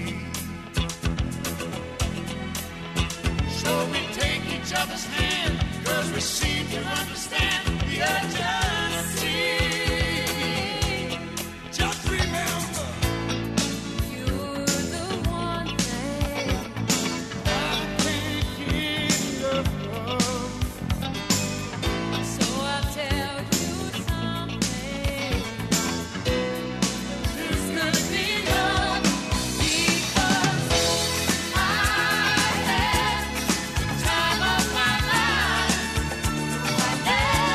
So we take each other's hand, 'cause we seem to understand the urgency. Just remember, you're the one thing I can't get enough of. So I'll tell you something. This could be love, because I had the time of my life. I never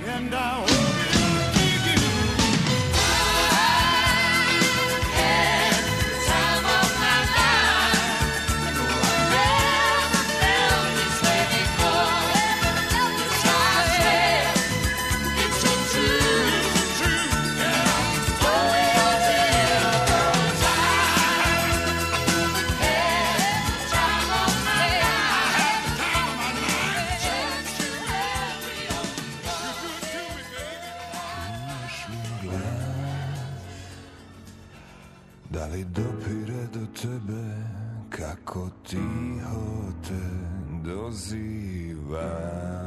and I hope it'll take you. I had the time of my life. No, I never felt this way before. Yes, I swear it's so true, and I'm slowly on here 'cause I had the time of my life. Chance to every Da li dopire do tebe kako tiho te doziva?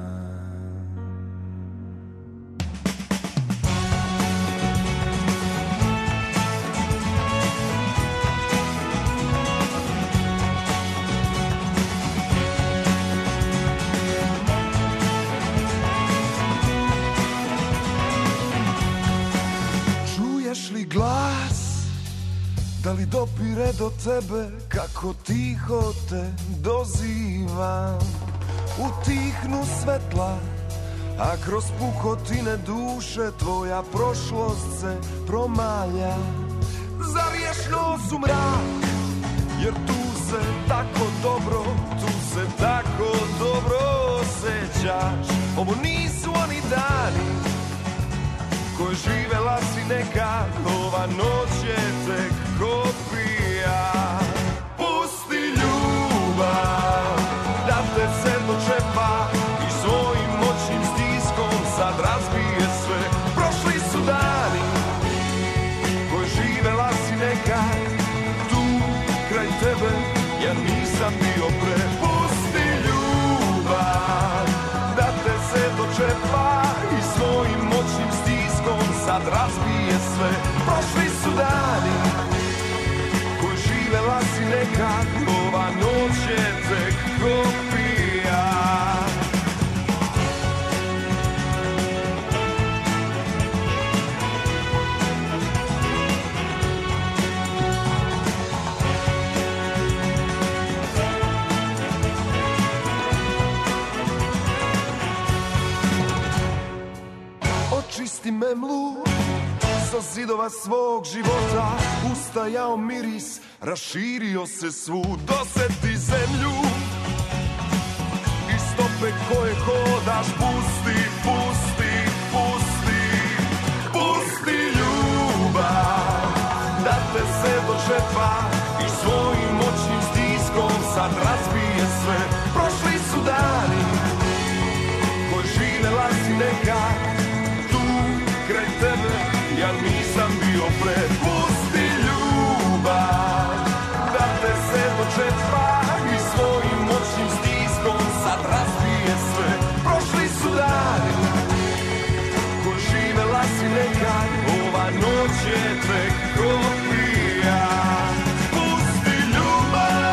Čuješ li glas? Da li dopire do tebe kako tiho te dozivam? Utihnu svetla, a kroz pukotine duše tvoja prošlost se promalja. Zariješ nos u mrak, jer tu se tako dobro, tu se tako dobro osjećaš. Ovo nisu oni dani koje živela si nekad, ova noć je tek kopija. Pusti ljubav da te se dočepa i svojim moćnim stiskom sad razbije sve. Prošli su dani koje živela si nekad, tu kraj tebe ja nisam bio pre. Pusti ljubav da te se dočepa i svojim moćnim stiskom sad razbije sve. Prošli su dani koji živela si nekad, ova noć je tek kopija. Očisti memlu sa zidova svog života, ustajao miris, raširio se svud. Doseti zemlju i stope koje hodaš. Pusti, pusti, pusti, pusti ljubav da te se dočepa i svojim moćnim stiskom sad razbije sve. Prošli su dani koji živela si nekad, kraj tebe ja nisam bio pre. Pusti ljubav da te se dočepa i svojim moćnim stiskom sad razbije sve. Prošli su dani koji živela si nekad, ova noć je tek kopija. Pusti ljubav.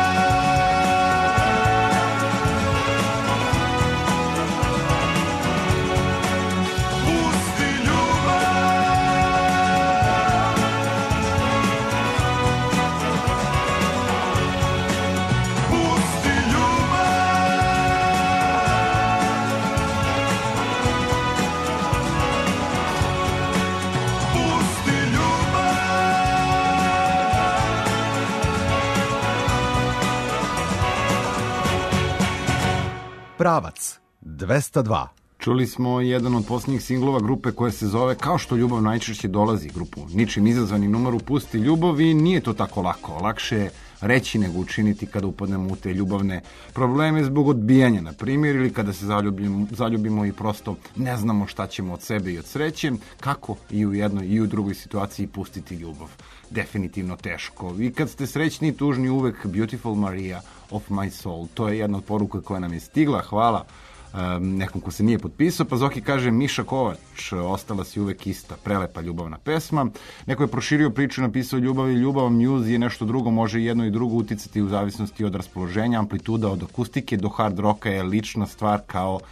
Pravac 202. Čuli smo jedan od posljednjih singlova grupe koja se zove Kao što ljubav najčešće dolazi, grupu ničim izazvani numeru Pusti ljubav, i nije to tako lako. Lakše je reći nego učiniti kada upadnemo u te ljubavne probleme zbog odbijanja, na primjer, ili kada se zaljubimo i prosto ne znamo šta ćemo od sebe i od sreće. Kako i u jednoj i u drugoj situaciji pustiti ljubav? Definitivno teško. I kad ste srećni i tužni, uvek Beautiful Maria of my soul. To je jedna od poruka koja nam je stigla. Hvala nekom ko se nije potpisao. Pa Zoki kaže Miša Kovač, ostala si uvek ista, prelepa ljubavna pesma. Neko je proširio priču, napisao ljubav i ljubav, muse je nešto drugo, može jedno i drugo uticati u zavisnosti od raspoloženja, amplituda od akustike do hard roka je lična stvar kao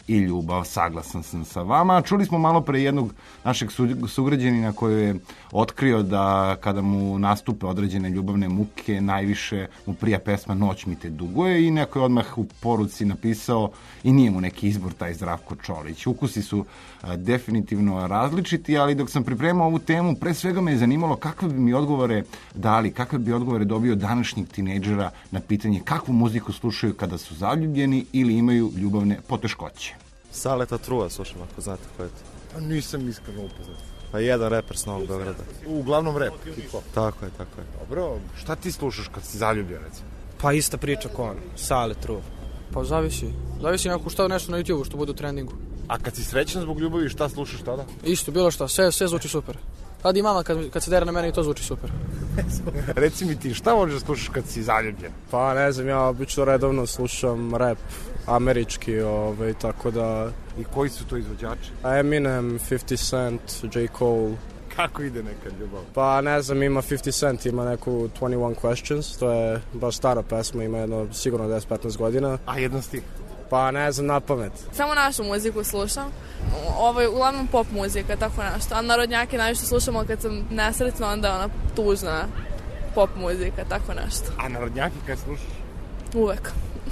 i ljubav. Saglasan sam sa vama. Čuli smo malo pre jednog našeg sugrađanina koji je otkrio da kada mu nastupe određene ljubavne muke, najviše mu prija pesma Noć mi te duguje i neko je odmah u poruci napisao i nije mu neki izbor taj Zdravko Čolić. Ukusi su definitivno različiti, ali dok sam pripremao ovu temu, pre svega me je zanimalo kakve bi mi odgovore dali, kakve bi odgovore dobio današnjih tinejdžera na pitanje kakvu muziku slušaju kada su zaljubljeni ili imaju ljubavne poteškoće. Saleta Trua slušam, ako znate ko je to. Pa nisam iskreno upoznat. Pa jedan reper s Novog Beograda. Uglavnom rap, hip-hop. Tako je. Dobro, šta ti slušaš kad si zaljubljen, recimo? Pa ista priča ko on, Salet Trua. Pa zavisi nekako šta nešto na YouTube-u što bude u trendingu. A kad si srećan zbog ljubavi, šta slušaš tada? Isto, bilo šta, sve zvuči super. Tad i mama kad se dere na mene i to zvuči super. Reci mi ti, šta možeš da slušaš kad si zaljubljen? Pa ne znam, ja obično redovno slušam rap, američki, tako da... I koji su to izvođači? Eminem, 50 Cent, J. Cole. Kako ide neka ljubav? Pa ne znam, ima 50 Cent, ima neku 21 Questions, to je baš stara pesma, ima jedno sigurno 10-15 godina. A jedan stih? Pa ne znam, na pamet. Samo našu muziku slušam. Ovo je uglavnom pop muzika, tako nešto. A narodnjake najviše slušamo kad sam nesretna, onda ona tužna pop muzika, tako nešto. A narodnjake kad slušaš? Uvek.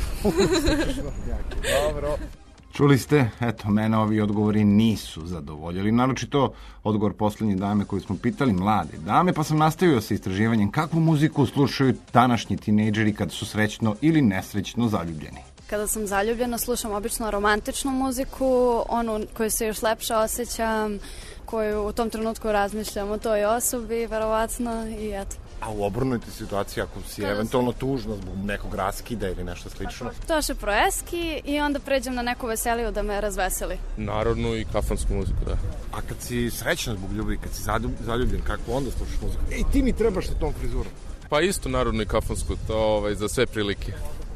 Dobro. Čuli ste, eto, mene ovi odgovori nisu zadovoljili, naročito odgovor poslednje dame koju smo pitali, mlade dame, pa sam nastavio sa istraživanjem kakvu muziku slušaju današnji tinejdžeri kad su srećno ili nesrećno zaljubljeni. Kada sam zaljubljena slušam obično romantičnu muziku, onu koju se još lepše osjećam, koju u tom trenutku razmišljam o toj osobi, verovatno, i eto. A u obrnutoj situaciji, ako si eventualno tužna zbog nekog raskida ili nešto slično? To še proeski i onda pređem na neku veseliju da me razveseli. Narodnu i kafansku muziku, da. A kad si srećna zbog ljubavi, kad si zaljubljen, kako onda slušaš muziku? Ej, ti mi trebaš sa tom frizurom. Pa isto narodnu i kafansku, to za sve prilike.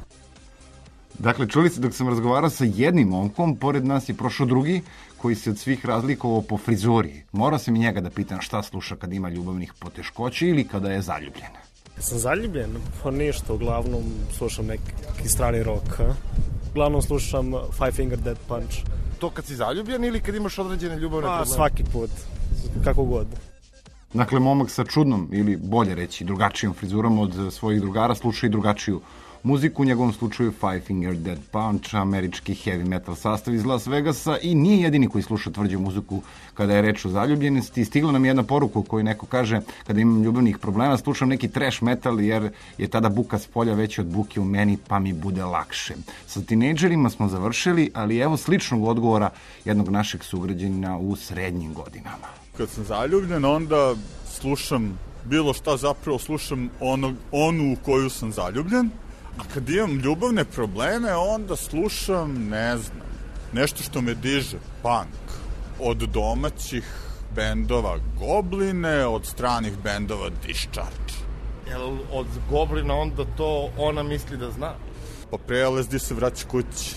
Dakle, čuli ste dok sam razgovarao sa jednim momkom, pored nas je prošao drugi koji se od svih razlikovao po frizuri. Morao sam i njega da pitam šta sluša kad ima ljubavnih poteškoća ili kada je zaljubljen. Sam zaljubljen? Pa ništa, uglavnom slušam neki strani rock. Uglavnom slušam Five Finger Death Punch. To kad si zaljubljen ili kad imaš određene ljubavne probleme? Svaki put, kako god. Dakle, momak sa čudnom ili bolje reći drugačijom frizurom od svojih drugara sluša i drugačiju muziku, u njegovom slučaju Five Finger Death Punch, američki heavy metal sastav iz Las Vegasa i nije jedini koji sluša tvrđu muziku kada je reč o zaljubljenosti. Stigla nam jedna poruka u kojoj neko kaže kada imam ljubavnih problema slušam neki trash metal jer je tada buka s polja veća od buke u meni pa mi bude lakše. Sa tinejdžerima smo završili, ali evo sličnog odgovora jednog našeg sugrađanina u srednjim godinama. Kad sam zaljubljen onda slušam bilo šta, zapravo slušam onu u koju sam zaljubljen. A kad imam ljubavne probleme, onda slušam, ne znam, nešto što me diže, punk. Od domaćih bendova Gobline, od stranih bendova Discharge. Jel od Goblina onda to ona misli da zna? Pa pre LSD se vraća kući.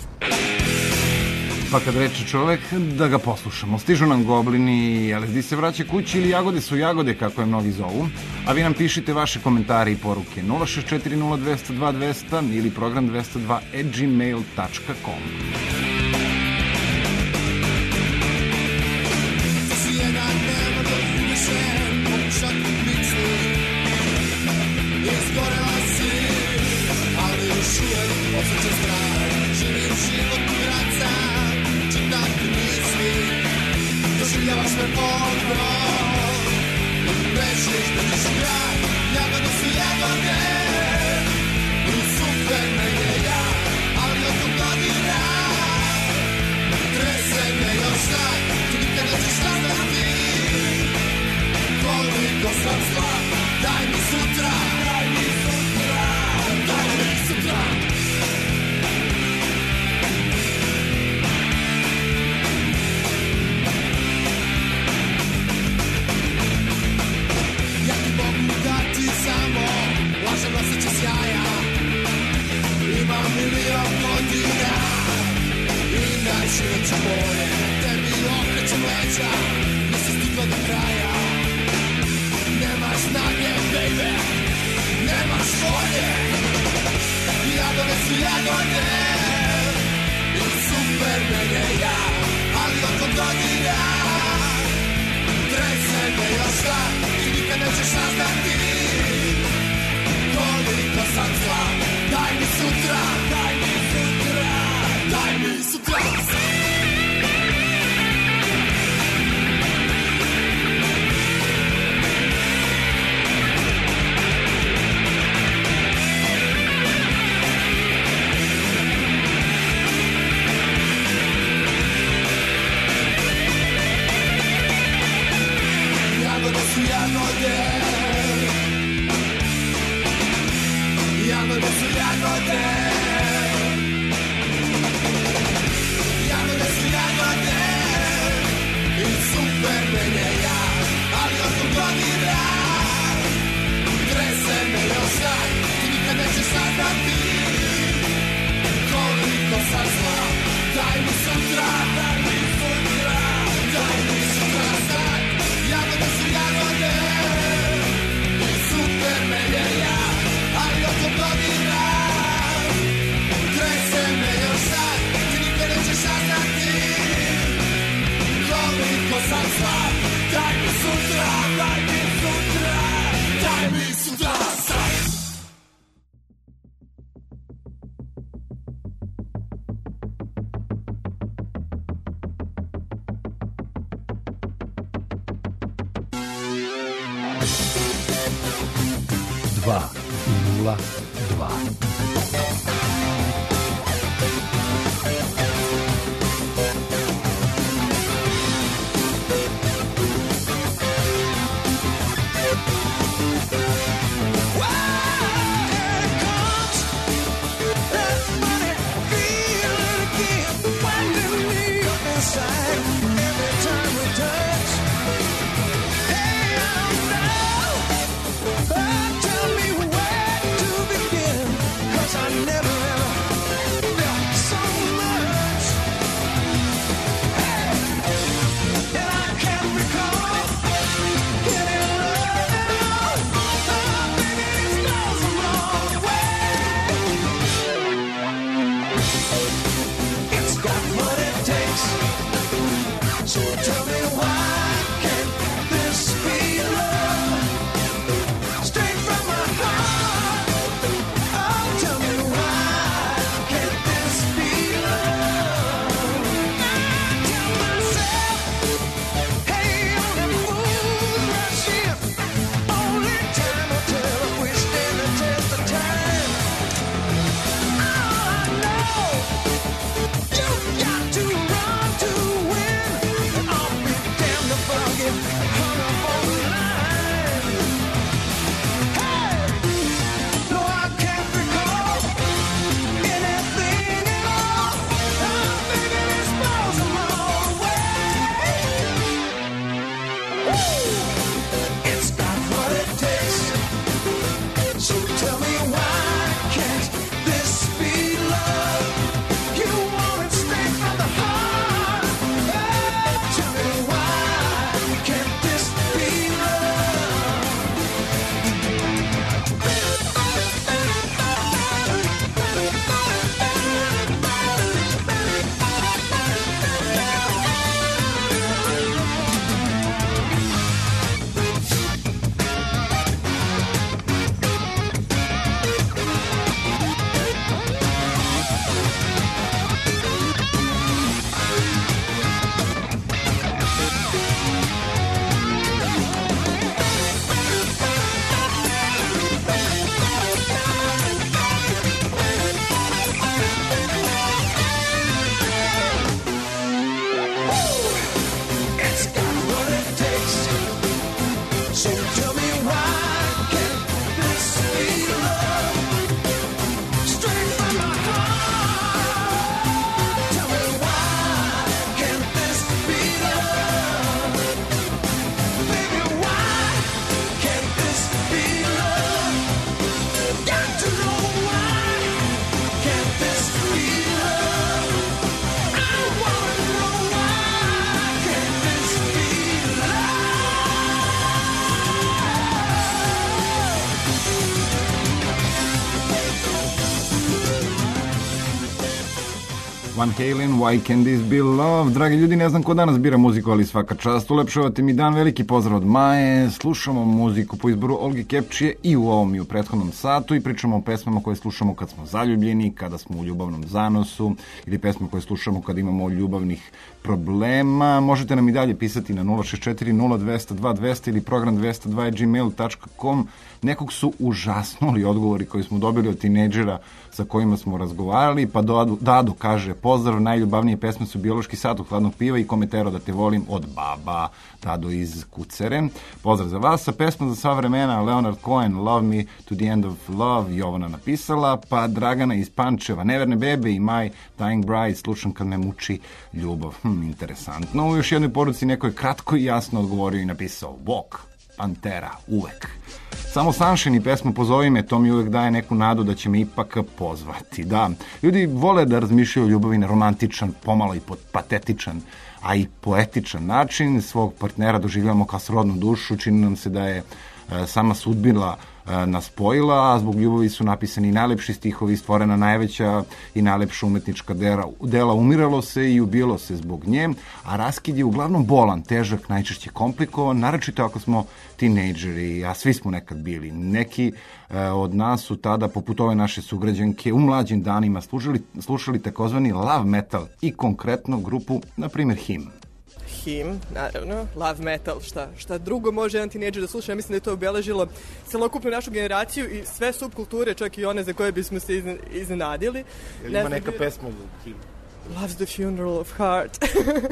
Pa kad reče čovek, da ga poslušamo. Stižu nam Goblini, LSD se vraća kući ili Jagode su jagode, kako je mnogi zovu. A vi nam pišite vaše komentare i poruke 064020200 ili program 202@gmail.com. Izgorela si, ali još uvek osjećam strah. Živim život u graca, čitam ti misli, doživljavaš me polno. Bežiš, bežiš u grad, jagode su jagode. I super me je ja, ali od tog godina trese me još tak, tu nikad nećeš naznati. Koliko sam slab, daj mi sutra, daj mi sutra, daj mi sutra. Ja ti mogu dati samo lažan osjećaj sjaja. Imam milion godina i najživit ću bolje. Tebi okrećem leđa, nisi stigla do kraja. Nemaš snage, baby, nemaš volje. Jagode su jagode i super Superman je ja, ali oko dodira trese me još tak i nikad nećeš saznati koliko sam zla. Daj mi sutra, daj mi sutra, daj mi sutra. Jagode su jagode, jagode su jagode, jagode su jagode i Superman je ja, ali oko dodira trese me još tak, ti nikad nećeš saznati koliko sam zla. Daj mi sutra, daj mi sutra, daj mi sutra znak. Jagode su jagode i Superman je ja, ali oko dodira trese me još tak, ti nikad nećeš saznati koliko sam zla. Daj mi sutra, daj mi sutra, daj mi sutra znak. Dva, nula, dva. Got to run to win. I'll be Van Halen, Why Can This Be Love? Dragi ljudi, ne znam ko danas bira muziku, ali svaka čast. Ulepšavate mi dan, veliki pozdrav od Maje. Slušamo muziku po izboru Olge Kepčije i u ovom i u prethodnom satu i pričamo o pesmama koje slušamo kad smo zaljubljeni, kada smo u ljubavnom zanosu ili pesme koje slušamo kad imamo ljubavnih problema. Možete nam i dalje pisati na 064 0202 200 ili program 202@gmail.com. Nekog su užasnuli odgovori koji smo dobili od tinejdžera sa kojima smo razgovarali, pa Dado kaže: pozdrav, najljubavnije pesme su Biološki sat od Hladnog piva i Kometero da te volim od baba. Dado iz Kucere. Pozdrav za vas. Sa pesmom za sva vremena Leonard Cohen, Love Me to the End of Love, Jovana napisala, pa Dragana iz Pančeva, Neverne bebe i My Dying Bride, slušam kad me muči ljubav. Interesantno. U još jednoj poruci neko je kratko i jasno odgovorio i napisao: Walk, Pantera, uvek. Samo Sunshine i pesma Pozovi me, to mi uvek daje neku nadu da će me ipak pozvati. Da, ljudi vole da razmišljaju o ljubavi na romantičan, pomalo i patetičan, a i poetičan način. Svog partnera doživljamo kao srodnu dušu, čini nam se da je sama sudbina nas spojila, a zbog ljubavi su napisani i najlepši stihovi, stvorena najveća i najlepša umetnička dela. Umiralo se i ubilo se zbog nje, a raskid je uglavnom bolan, težak, najčešće komplikovan, naročito ako smo tinejdžeri, a svi smo nekad bili. Neki od nas su tada, poput ove naše sugrađanke, u mlađim danima slušali takozvani love metal i konkretno grupu, na primjer, Him. Him, naravno, love metal, šta drugo može jedan tinejdžer da sluša. Ja mislim da je to obeležilo celokupnu našu generaciju i sve subkulture, čak i one za koje bismo se iznenadili. Jel ima neka pesma za Him? Love's the funeral of heart.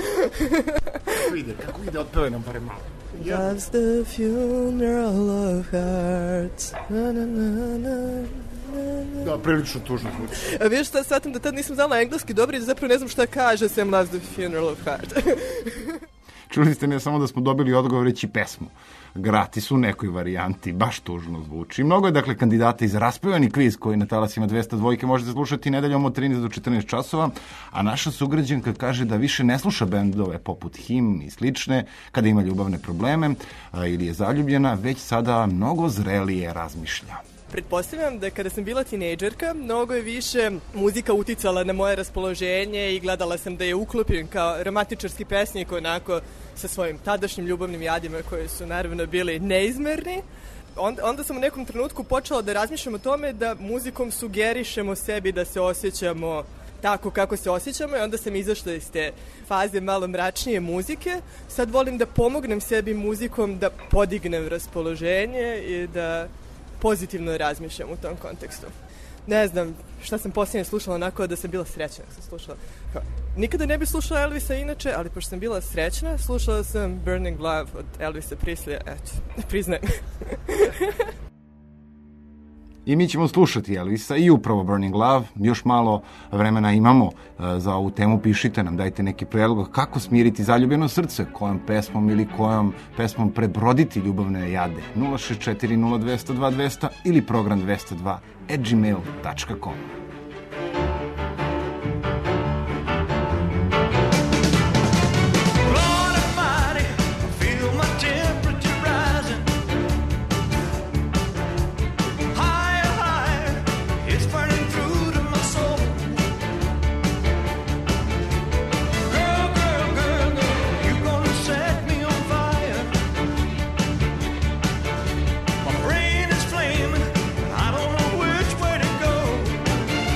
Kako ide, otpeve nam bare malo. Love's the funeral of heart. Na, na, na, na. Da, prilično tužno zvuči. A vidiš šta, shvatim da tad nisam znala engleski dobro i da zapravo ne znam šta kaže sem Love's the funeral of heart. Čuli ste ne samo da smo dobili odgovor, reći pesmu. Gratis u nekoj varijanti, baš tužno zvuči. Mnogo je dakle kandidata iz raspevani kviz koji na talasima 202 možete slušati nedeljom od 13 do 14 časova, a naša sugrađanka kaže da više ne sluša bendove poput Him i slične kada ima ljubavne probleme ili je zaljubljena, već sada mnogo zrelije razmišlja. Pretpostavljam da kada sam bila tinejdžerka, mnogo je više muzika uticala na moje raspoloženje i gledala sam da je uklopim kao romantičarski pesnik onako sa svojim tadašnjim ljubavnim jadima koji su naravno bili neizmerni. Onda sam u nekom trenutku počela da razmišljam o tome da muzikom sugerišemo sebi da se osjećamo tako kako se osjećamo i onda sam izašla iz te faze malo mračnije muzike. Sad volim da pomognem sebi muzikom da podignem raspoloženje i da pozitivno razmišljam u tom kontekstu. Ne znam šta sam posljednje slušala, onako da sam bila srećna. Sam slušala. Nikada ne bih slušala Elvisa inače, ali pošto sam bila srećna, slušala sam Burning Love od Elvisa Presleya. Eto, priznajem. I mi ćemo slušati Elvisa i upravo Burning Love. Još malo vremena imamo za ovu temu. Pišite nam, dajte neki predlog kako smiriti zaljubljeno srce, kojom pesmom ili kojom pesmom prebroditi ljubavne jade. 064 0202 200 ili program 202@gmail.com. My brain is flaming, I don't know which way to go.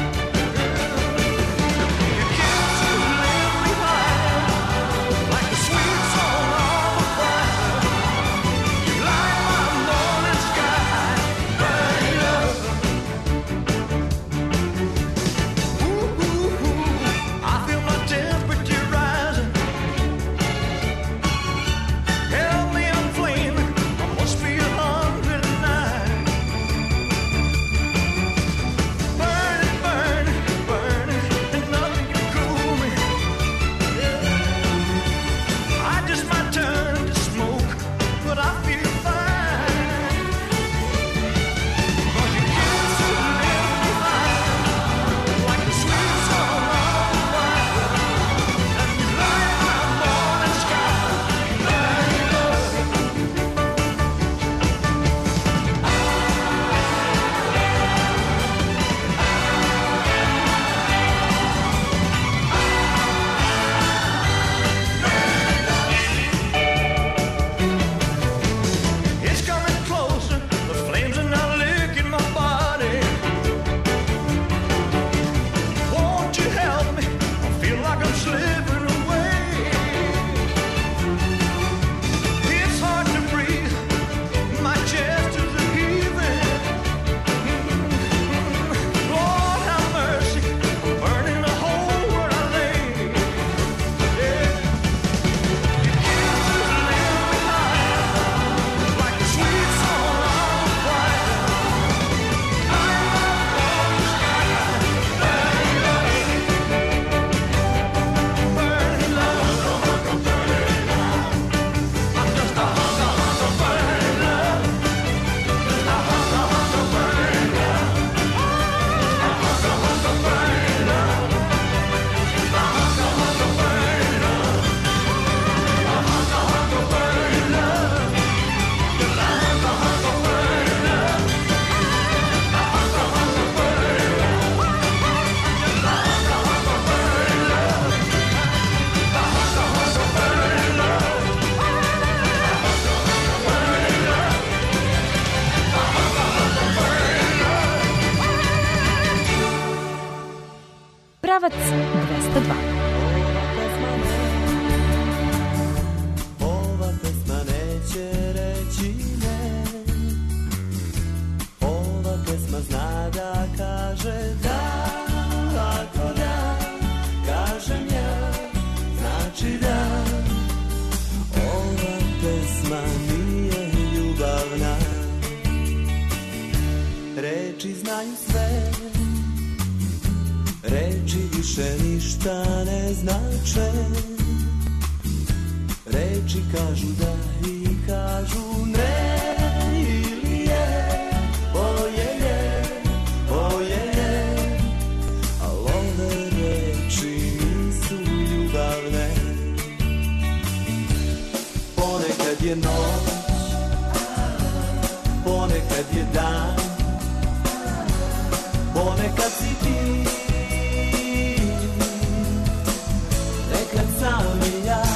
pravac 202. Ova pesma neće reći ne. Ova pesma zna da kaže da. Ako da, kažem ja, znači da. Ova pesma nije ljubavna. Reči znaju sve. Reči više ništa ne znače. Reči kažu da i kažu ne. Ili je, o je. Al ove reči nisu ljubavne. Ponekad je noć, ponekad je dan, ponekad si ti, nekad sam i ja.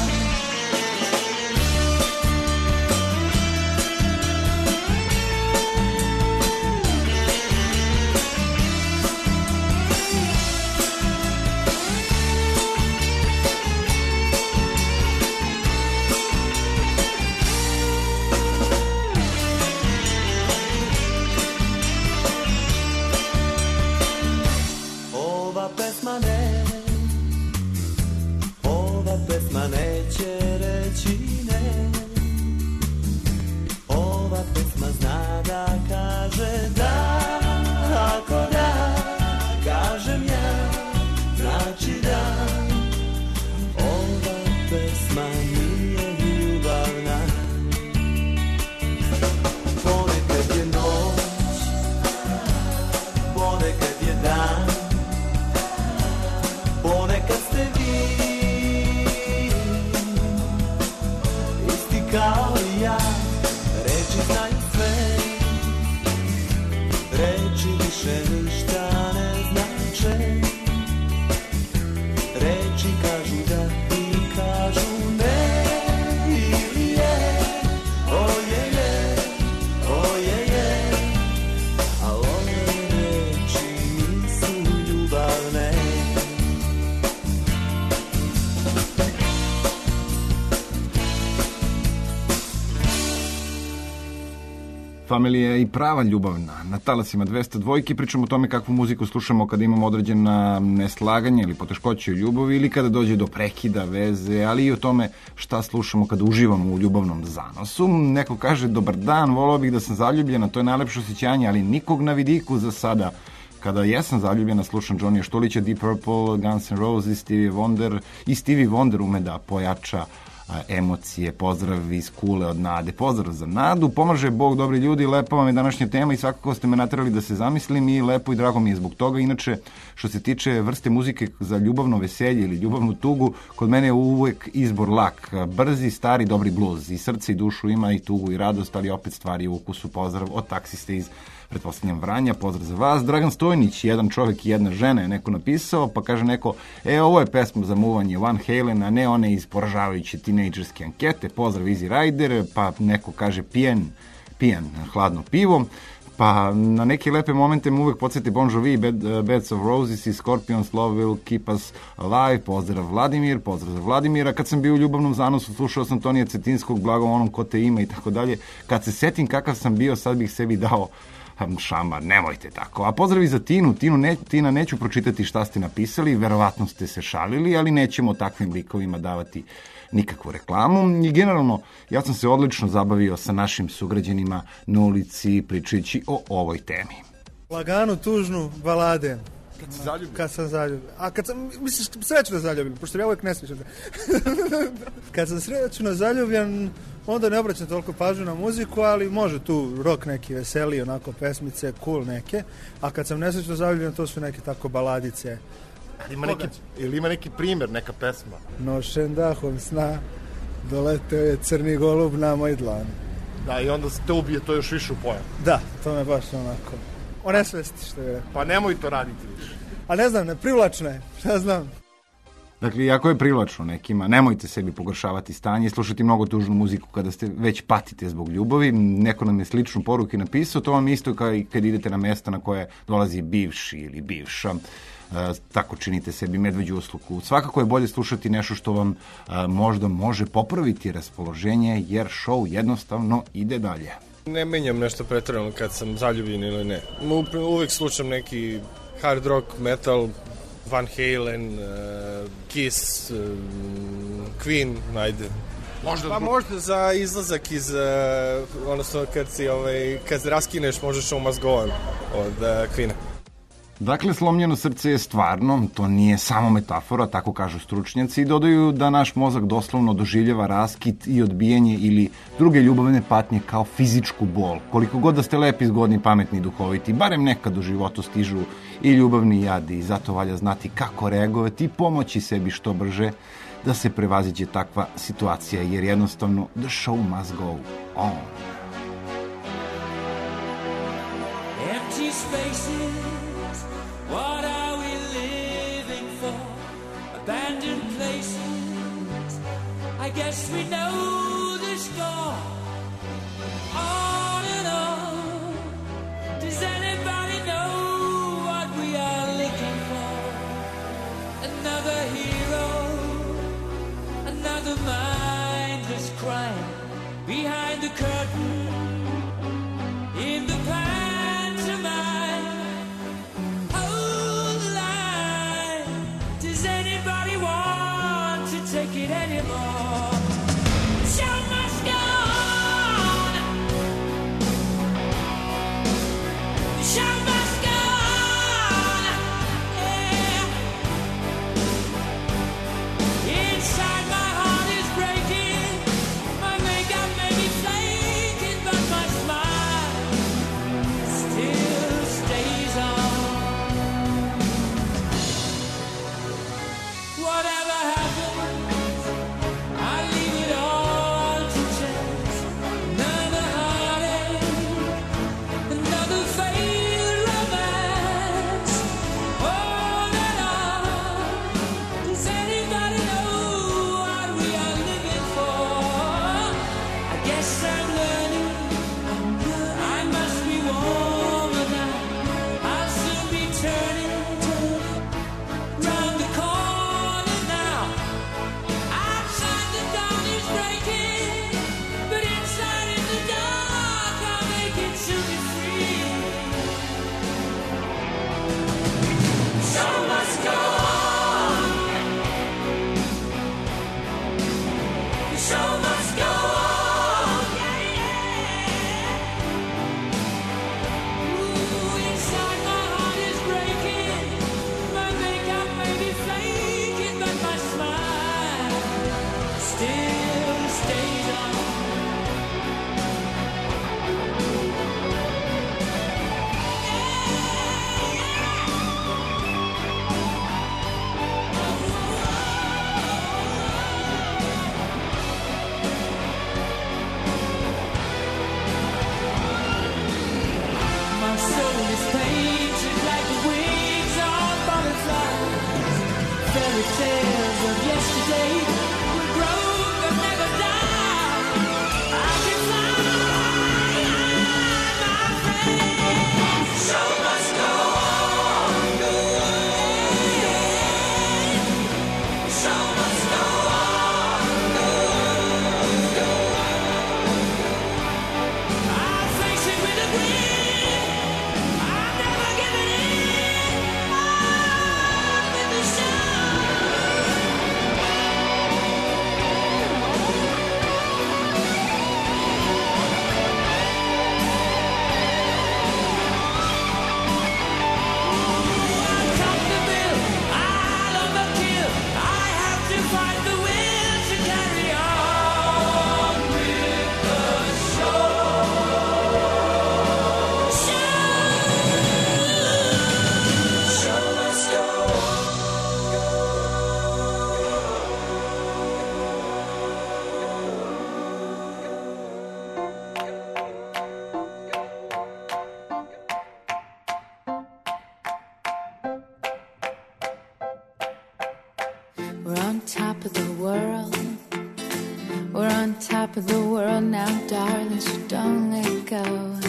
Ova pesma neće reći ne. Ova pesma zna da kaže da. Ako da, kažem ja, znači da. Ova pesma nije ljubavna. Ponekad je noć, ponekad je dan, ponekad ste vi, isti kao i ja. Reči znaju sve, reči više ništa ne znače. Reči kažu da i kažu ne. Ili je, o je. A ove reči nisu ljubavne. Familija je i prava ljubavna. Na talasima 202 pričamo o tome kakvu muziku slušamo kada imamo određena neslaganja ili poteškoće u ljubavi ili kada dođe do prekida veze, ali i o tome šta slušamo kada uživamo u ljubavnom zanosu. Neko kaže, dobar dan, volao bih da sam zaljubljena, to je najlepše osjećanje, ali nikog na vidiku za sada. Kada jesam zaljubljena, slušam Johnnyja Štulića, Deep Purple, Guns N' Roses, Stevie Wonder, i Stevie Wonder ume da pojača emocije. Pozdrav iz Kule od Nade. Pozdrav za Nadu. Pomaže Bog, dobri ljudi, lepa vam je današnja tema i svakako ste me naterali da se zamislim i lepo i drago mi je zbog toga. Inače, što se tiče vrste muzike za ljubavno veselje ili ljubavnu tugu, kod mene je uvek izbor lak. Brzi, stari, dobri bluz. I srce i dušu ima i tugu i radost, ali opet stvari u ukusu. Pozdrav od taksiste iz pretpostavljam Vranja, pozdrav za vas. Dragan Stojnić, jedan čovjek i jedna žena je neko napisao, pa kaže neko, ovo je pesma za muvanje Van Halen, a ne one iz poražavajuće tinejdžerske ankete, pozdrav Easy Rider, pa neko kaže pijan hladno pivo, pa na neke lepe momente mu uvek podsjeti Bon Jovi, Beds of Roses i Scorpions, Love Will Keep Us Alive, pozdrav Vladimir, pozdrav za Vladimira. Kad sam bio u ljubavnom zanosu, slušao sam Tonija Cetinskog, blago onom ko te ima i tako dalje. Kad se setim kakav sam bio, sad bih sebi dao šamar, nemojte tako. A pozdrav i za Tinu. Tina, neću pročitati šta ste napisali, verovatno ste se šalili, ali nećemo takvim likovima davati nikakvu reklamu. I generalno, ja sam se odlično zabavio sa našim sugrađanima na ulici pričajući o ovoj temi. Laganu, tužnu, balade. Kad si zaljubljen? Kad sam zaljubljen. A kad sam, misliš, srećno zaljubljen, pošto ja uvijek nesrećan. Kad sam srećno zaljubljen, onda ne obraćam toliko pažnju na muziku, ali može tu rock neki veseli, onako pesmice, cool neke. A kad sam nesrećno zaljubljen, to su neke tako baladice. Ili ima neki primjer, neka pesma? Nošen dahom sna, doleteo je crni golub na moj dlan. Da, i onda te ubije to još više u pojam. Da, to me baš onako onesvesti, što je. Pa nemoj to raditi više. A ne znam, ne privlačno je, šta znam. Dakle, jako je privlačno nekima, nemojte sebi pogoršavati stanje i slušati mnogo tužnu muziku kada ste već patite zbog ljubavi. Neko nam je sličnu poruku napisao, to vam isto kao i kad idete na mesta na koje dolazi bivši ili bivša. Tako činite sebi medveđu uslugu. Svakako je bolje slušati nešto što vam možda može popraviti raspoloženje, jer show jednostavno ide dalje. Ne menjam nešto pretjerano kad sam zaljubljen ili ne. Uvijek slušam neki hard rock, metal, Van Halen, Kiss, Queen, ajde. Možda za izlazak iz, odnosno kad se raskineš možeš Show Must Go On od Queena. Dakle, slomljeno srce je stvarno, to nije samo metafora, tako kažu stručnjaci, i dodaju da naš mozak doslovno doživljava raskid i odbijanje ili druge ljubavne patnje kao fizičku bol. Koliko god da ste lepi, zgodni, pametni i duhoviti, barem nekad u životu stižu i ljubavni jadi, i zato valja znati kako reagovati i pomoći sebi što brže da se prevaziđe takva situacija, jer jednostavno the show must go on. Empty spaces, what are we living for? Abandoned places, I guess we know the score. On and on, does anybody know what we are looking for? Another hero, another mindless crime behind the curtain, in the pantomime. Hold the line, does anybody want to take it anymore? The show must go on. The show must go on. Yeah. Inside my heart is breaking, my makeup may be flaking, but my smile still stays on. Whatever happens, I leave it all to chance. Another heartache, another failed romance. On and on, does anybody know what we are living for? I guess I'm learning, I must be warmer now. I'll soon be turning round the corner now. Outside the dawn is breaking, but inside in the dark I'll make it to be free. The show must go on. The show must go on. Yeah, yeah. Ooh, inside my heart is breaking, my makeup may be flaking, but my smile still stays on. My soul is painted like the wings on butterflies. Fairy tales of yesterday will grow but never die. I can fly, my friend. The show must go on. The show must go on. I'll face it with a grin. I'm never giving in. I'm in the show. We're on top of the world now, darling, so don't let go.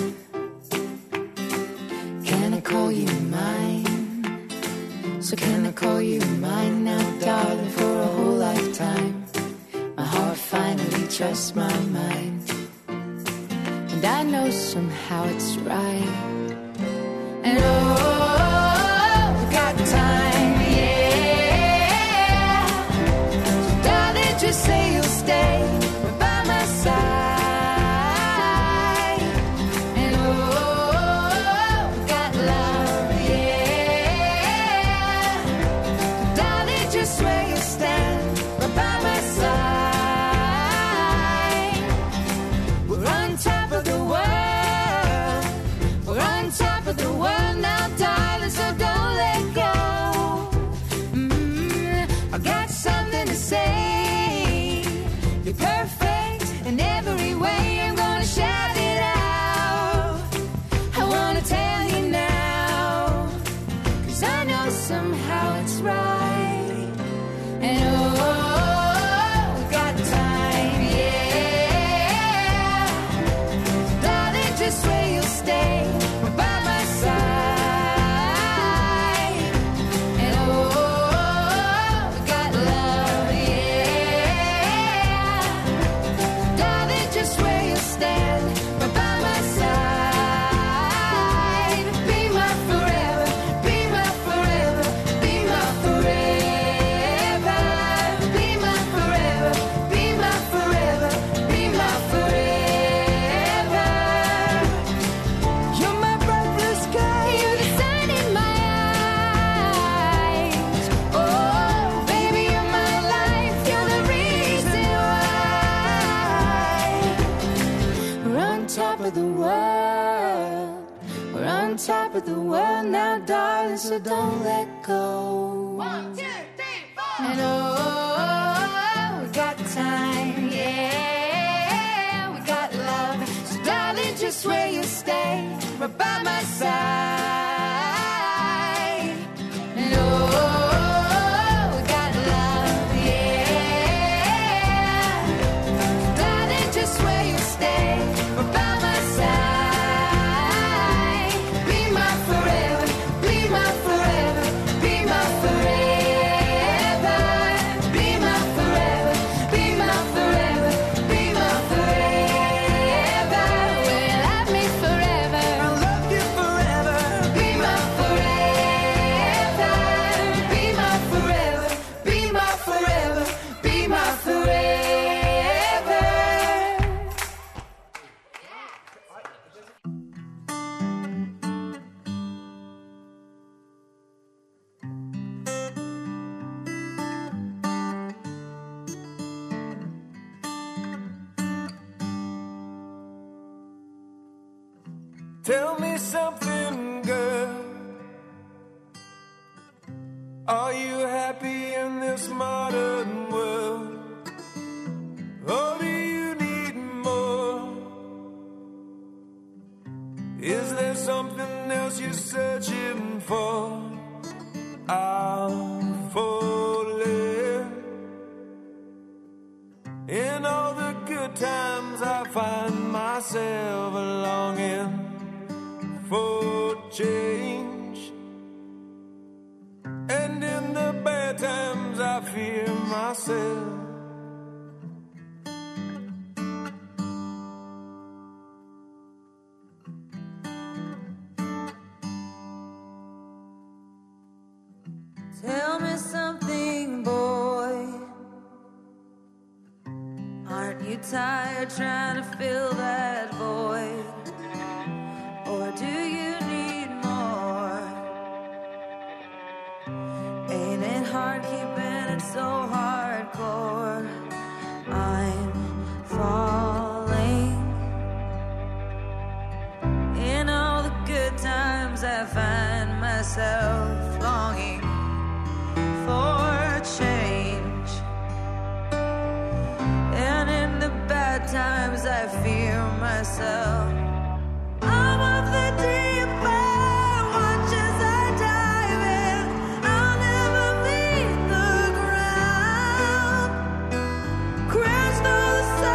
Can I call you mine? So can I call you mine now, darling, for a whole lifetime? My heart finally trusts my mind, and I know somehow it's right. And oh, we got time, yeah. So darling, just say you'll stay by my side. And oh, we got love, yeah. Darling, just swear you'll stand by my side. We're on top of the world. We're on top of the world now, darling, so don't let go. I got something to say. You're perfect in every way. I'm gonna shout it out. I wanna tell you now, 'cause I know somehow it's right. And oh, we got time, yeah. Darling, just swear you'll stay by my side. And oh, we got love, yeah. Darling, just swear you'll stand by my side. Be my forever, be my forever, be my forever. Be my forever, be my forever, be my forever. You're my brightest sky, you're the sun in my eyes. Oh, baby, you're my life, you're the reason why. We're on top of the world. We're on top of the world now, darling, so don't let go. 1, 2, 3, 4. And oh, we got time, yeah. We got love, so darling, just swear you'll stay right by my side. And oh, we got love, yeah. Darling, just swear you'll stay right by my side. Be my forever, be my forever, be my forever. Be my forever, be my forever, be my forever. Will you love me forever? I'll love you forever. Be my forever, be my forever, be my forever, be my forever. Tell me something, girl. Are you happy in this modern world? Or do you need more? Is there something else you're searching for? I'm falling. In all the good times I find myself longing for change, and in the bad times I fear myself. Tell me something, boy. Aren't you tired trying to fill that void? Or do you need more? Ain't it hard keeping it so hardcore? I'm falling. In all the good times I find myself longing for change, and in the bad times I fear myself. I'm of the deep end, watch as I dive in. I'll never meet the ground. Crash through the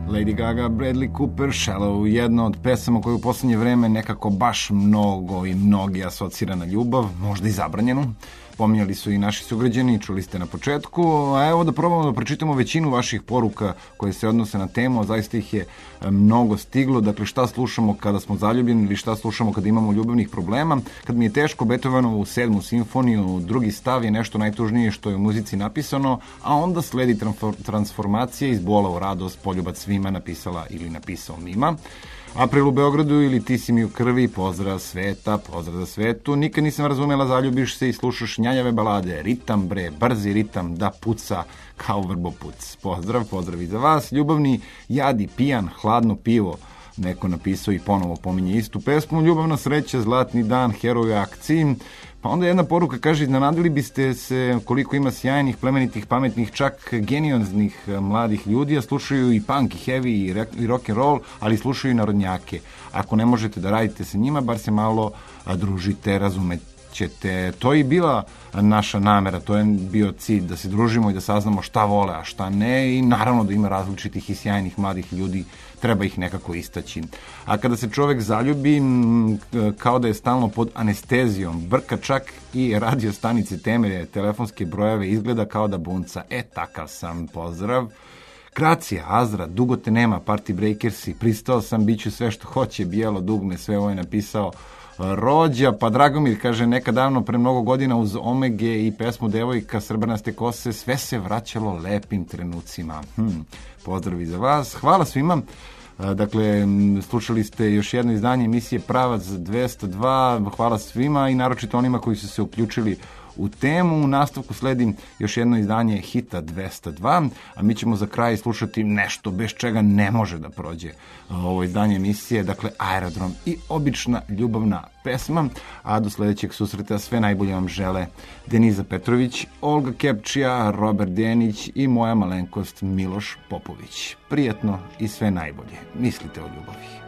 Lady Gaga, Bradley Cooper, Shallow, jedna od pesama koju u poslednje vreme nekako baš mnogo i mnogi asocira na ljubav, možda i zabranjenu. Pominjali su i naši sugrađani, čuli ste na početku, a evo da probamo da pročitamo većinu vaših poruka koje se odnose na temu, a zaista ih je mnogo stiglo. Dakle, šta slušamo kada smo zaljubljeni ili šta slušamo kada imamo ljubavnih problema. Kad mi je teško, Beethovenovu 7. simfoniju, drugi stav je nešto najtužnije što je u muzici napisano, a onda sledi transformacija iz bola u radost, poljubac svima, napisala ili napisao Mima. April u Beogradu ili Ti si mi u krvi, pozdrav sveta, pozdrav za svetu. Nikad nisam razumela, zaljubiš se i slušaš njanjave balade, ritam bre, brzi ritam da puca kao vrbopuc. Pozdrav i za vas. Ljubavni jadi, pijan, hladno pivo, neko napisao i ponovo pominje istu pesmu. Ljubavna sreća, zlatni dan, heroj u akciji. Pa onda jedna poruka kaže, iznenadili biste se koliko ima sjajnih, plemenitih, pametnih, čak genioznih mladih ljudi, a slušaju i punk, i heavy, i rock and roll, ali slušaju i narodnjake. Ako ne možete da radite sa njima, bar se malo družite, razumećete. To je bila naša namera, to je bio cilj, da se družimo i da saznamo šta vole, a šta ne, i naravno da ima različitih i sjajnih mladih ljudi, treba ih nekako istaći. A kada se čovek zaljubi, kao da je stalno pod anestezijom, brka čak i radio stanice, teme, telefonske brojeve, izgleda kao da bunca. Takav sam, pozdrav. Gracija, Azra, dugo te nema, Party Breakersi, pristao sam, bit ću sve što hoće, bijelo dugme, sve ovo je napisao Rođa. Pa Dragomir kaže, nekad davno, pre mnogo godina, uz Omege i pesmu Devojka srebrnaste kose, sve se vraćalo lepim trenucima. Pozdrav i za vas. Hvala svima. Dakle, slušali ste još jedno izdanje emisije Pravac 202. Hvala svima i naročito onima koji su se uključili u temu. U nastavku sledi još jedno izdanje Hita 202, a mi ćemo za kraj slušati nešto bez čega ne može da prođe ovo izdanje emisije, dakle Aerodrom i obična ljubavna pesma, a do sledećeg susreta sve najbolje vam žele Deniza Petrović, Olga Kepčija, Robert Denić i moja malenkost Miloš Popović. Prijatno i sve najbolje. Mislite o ljubavi.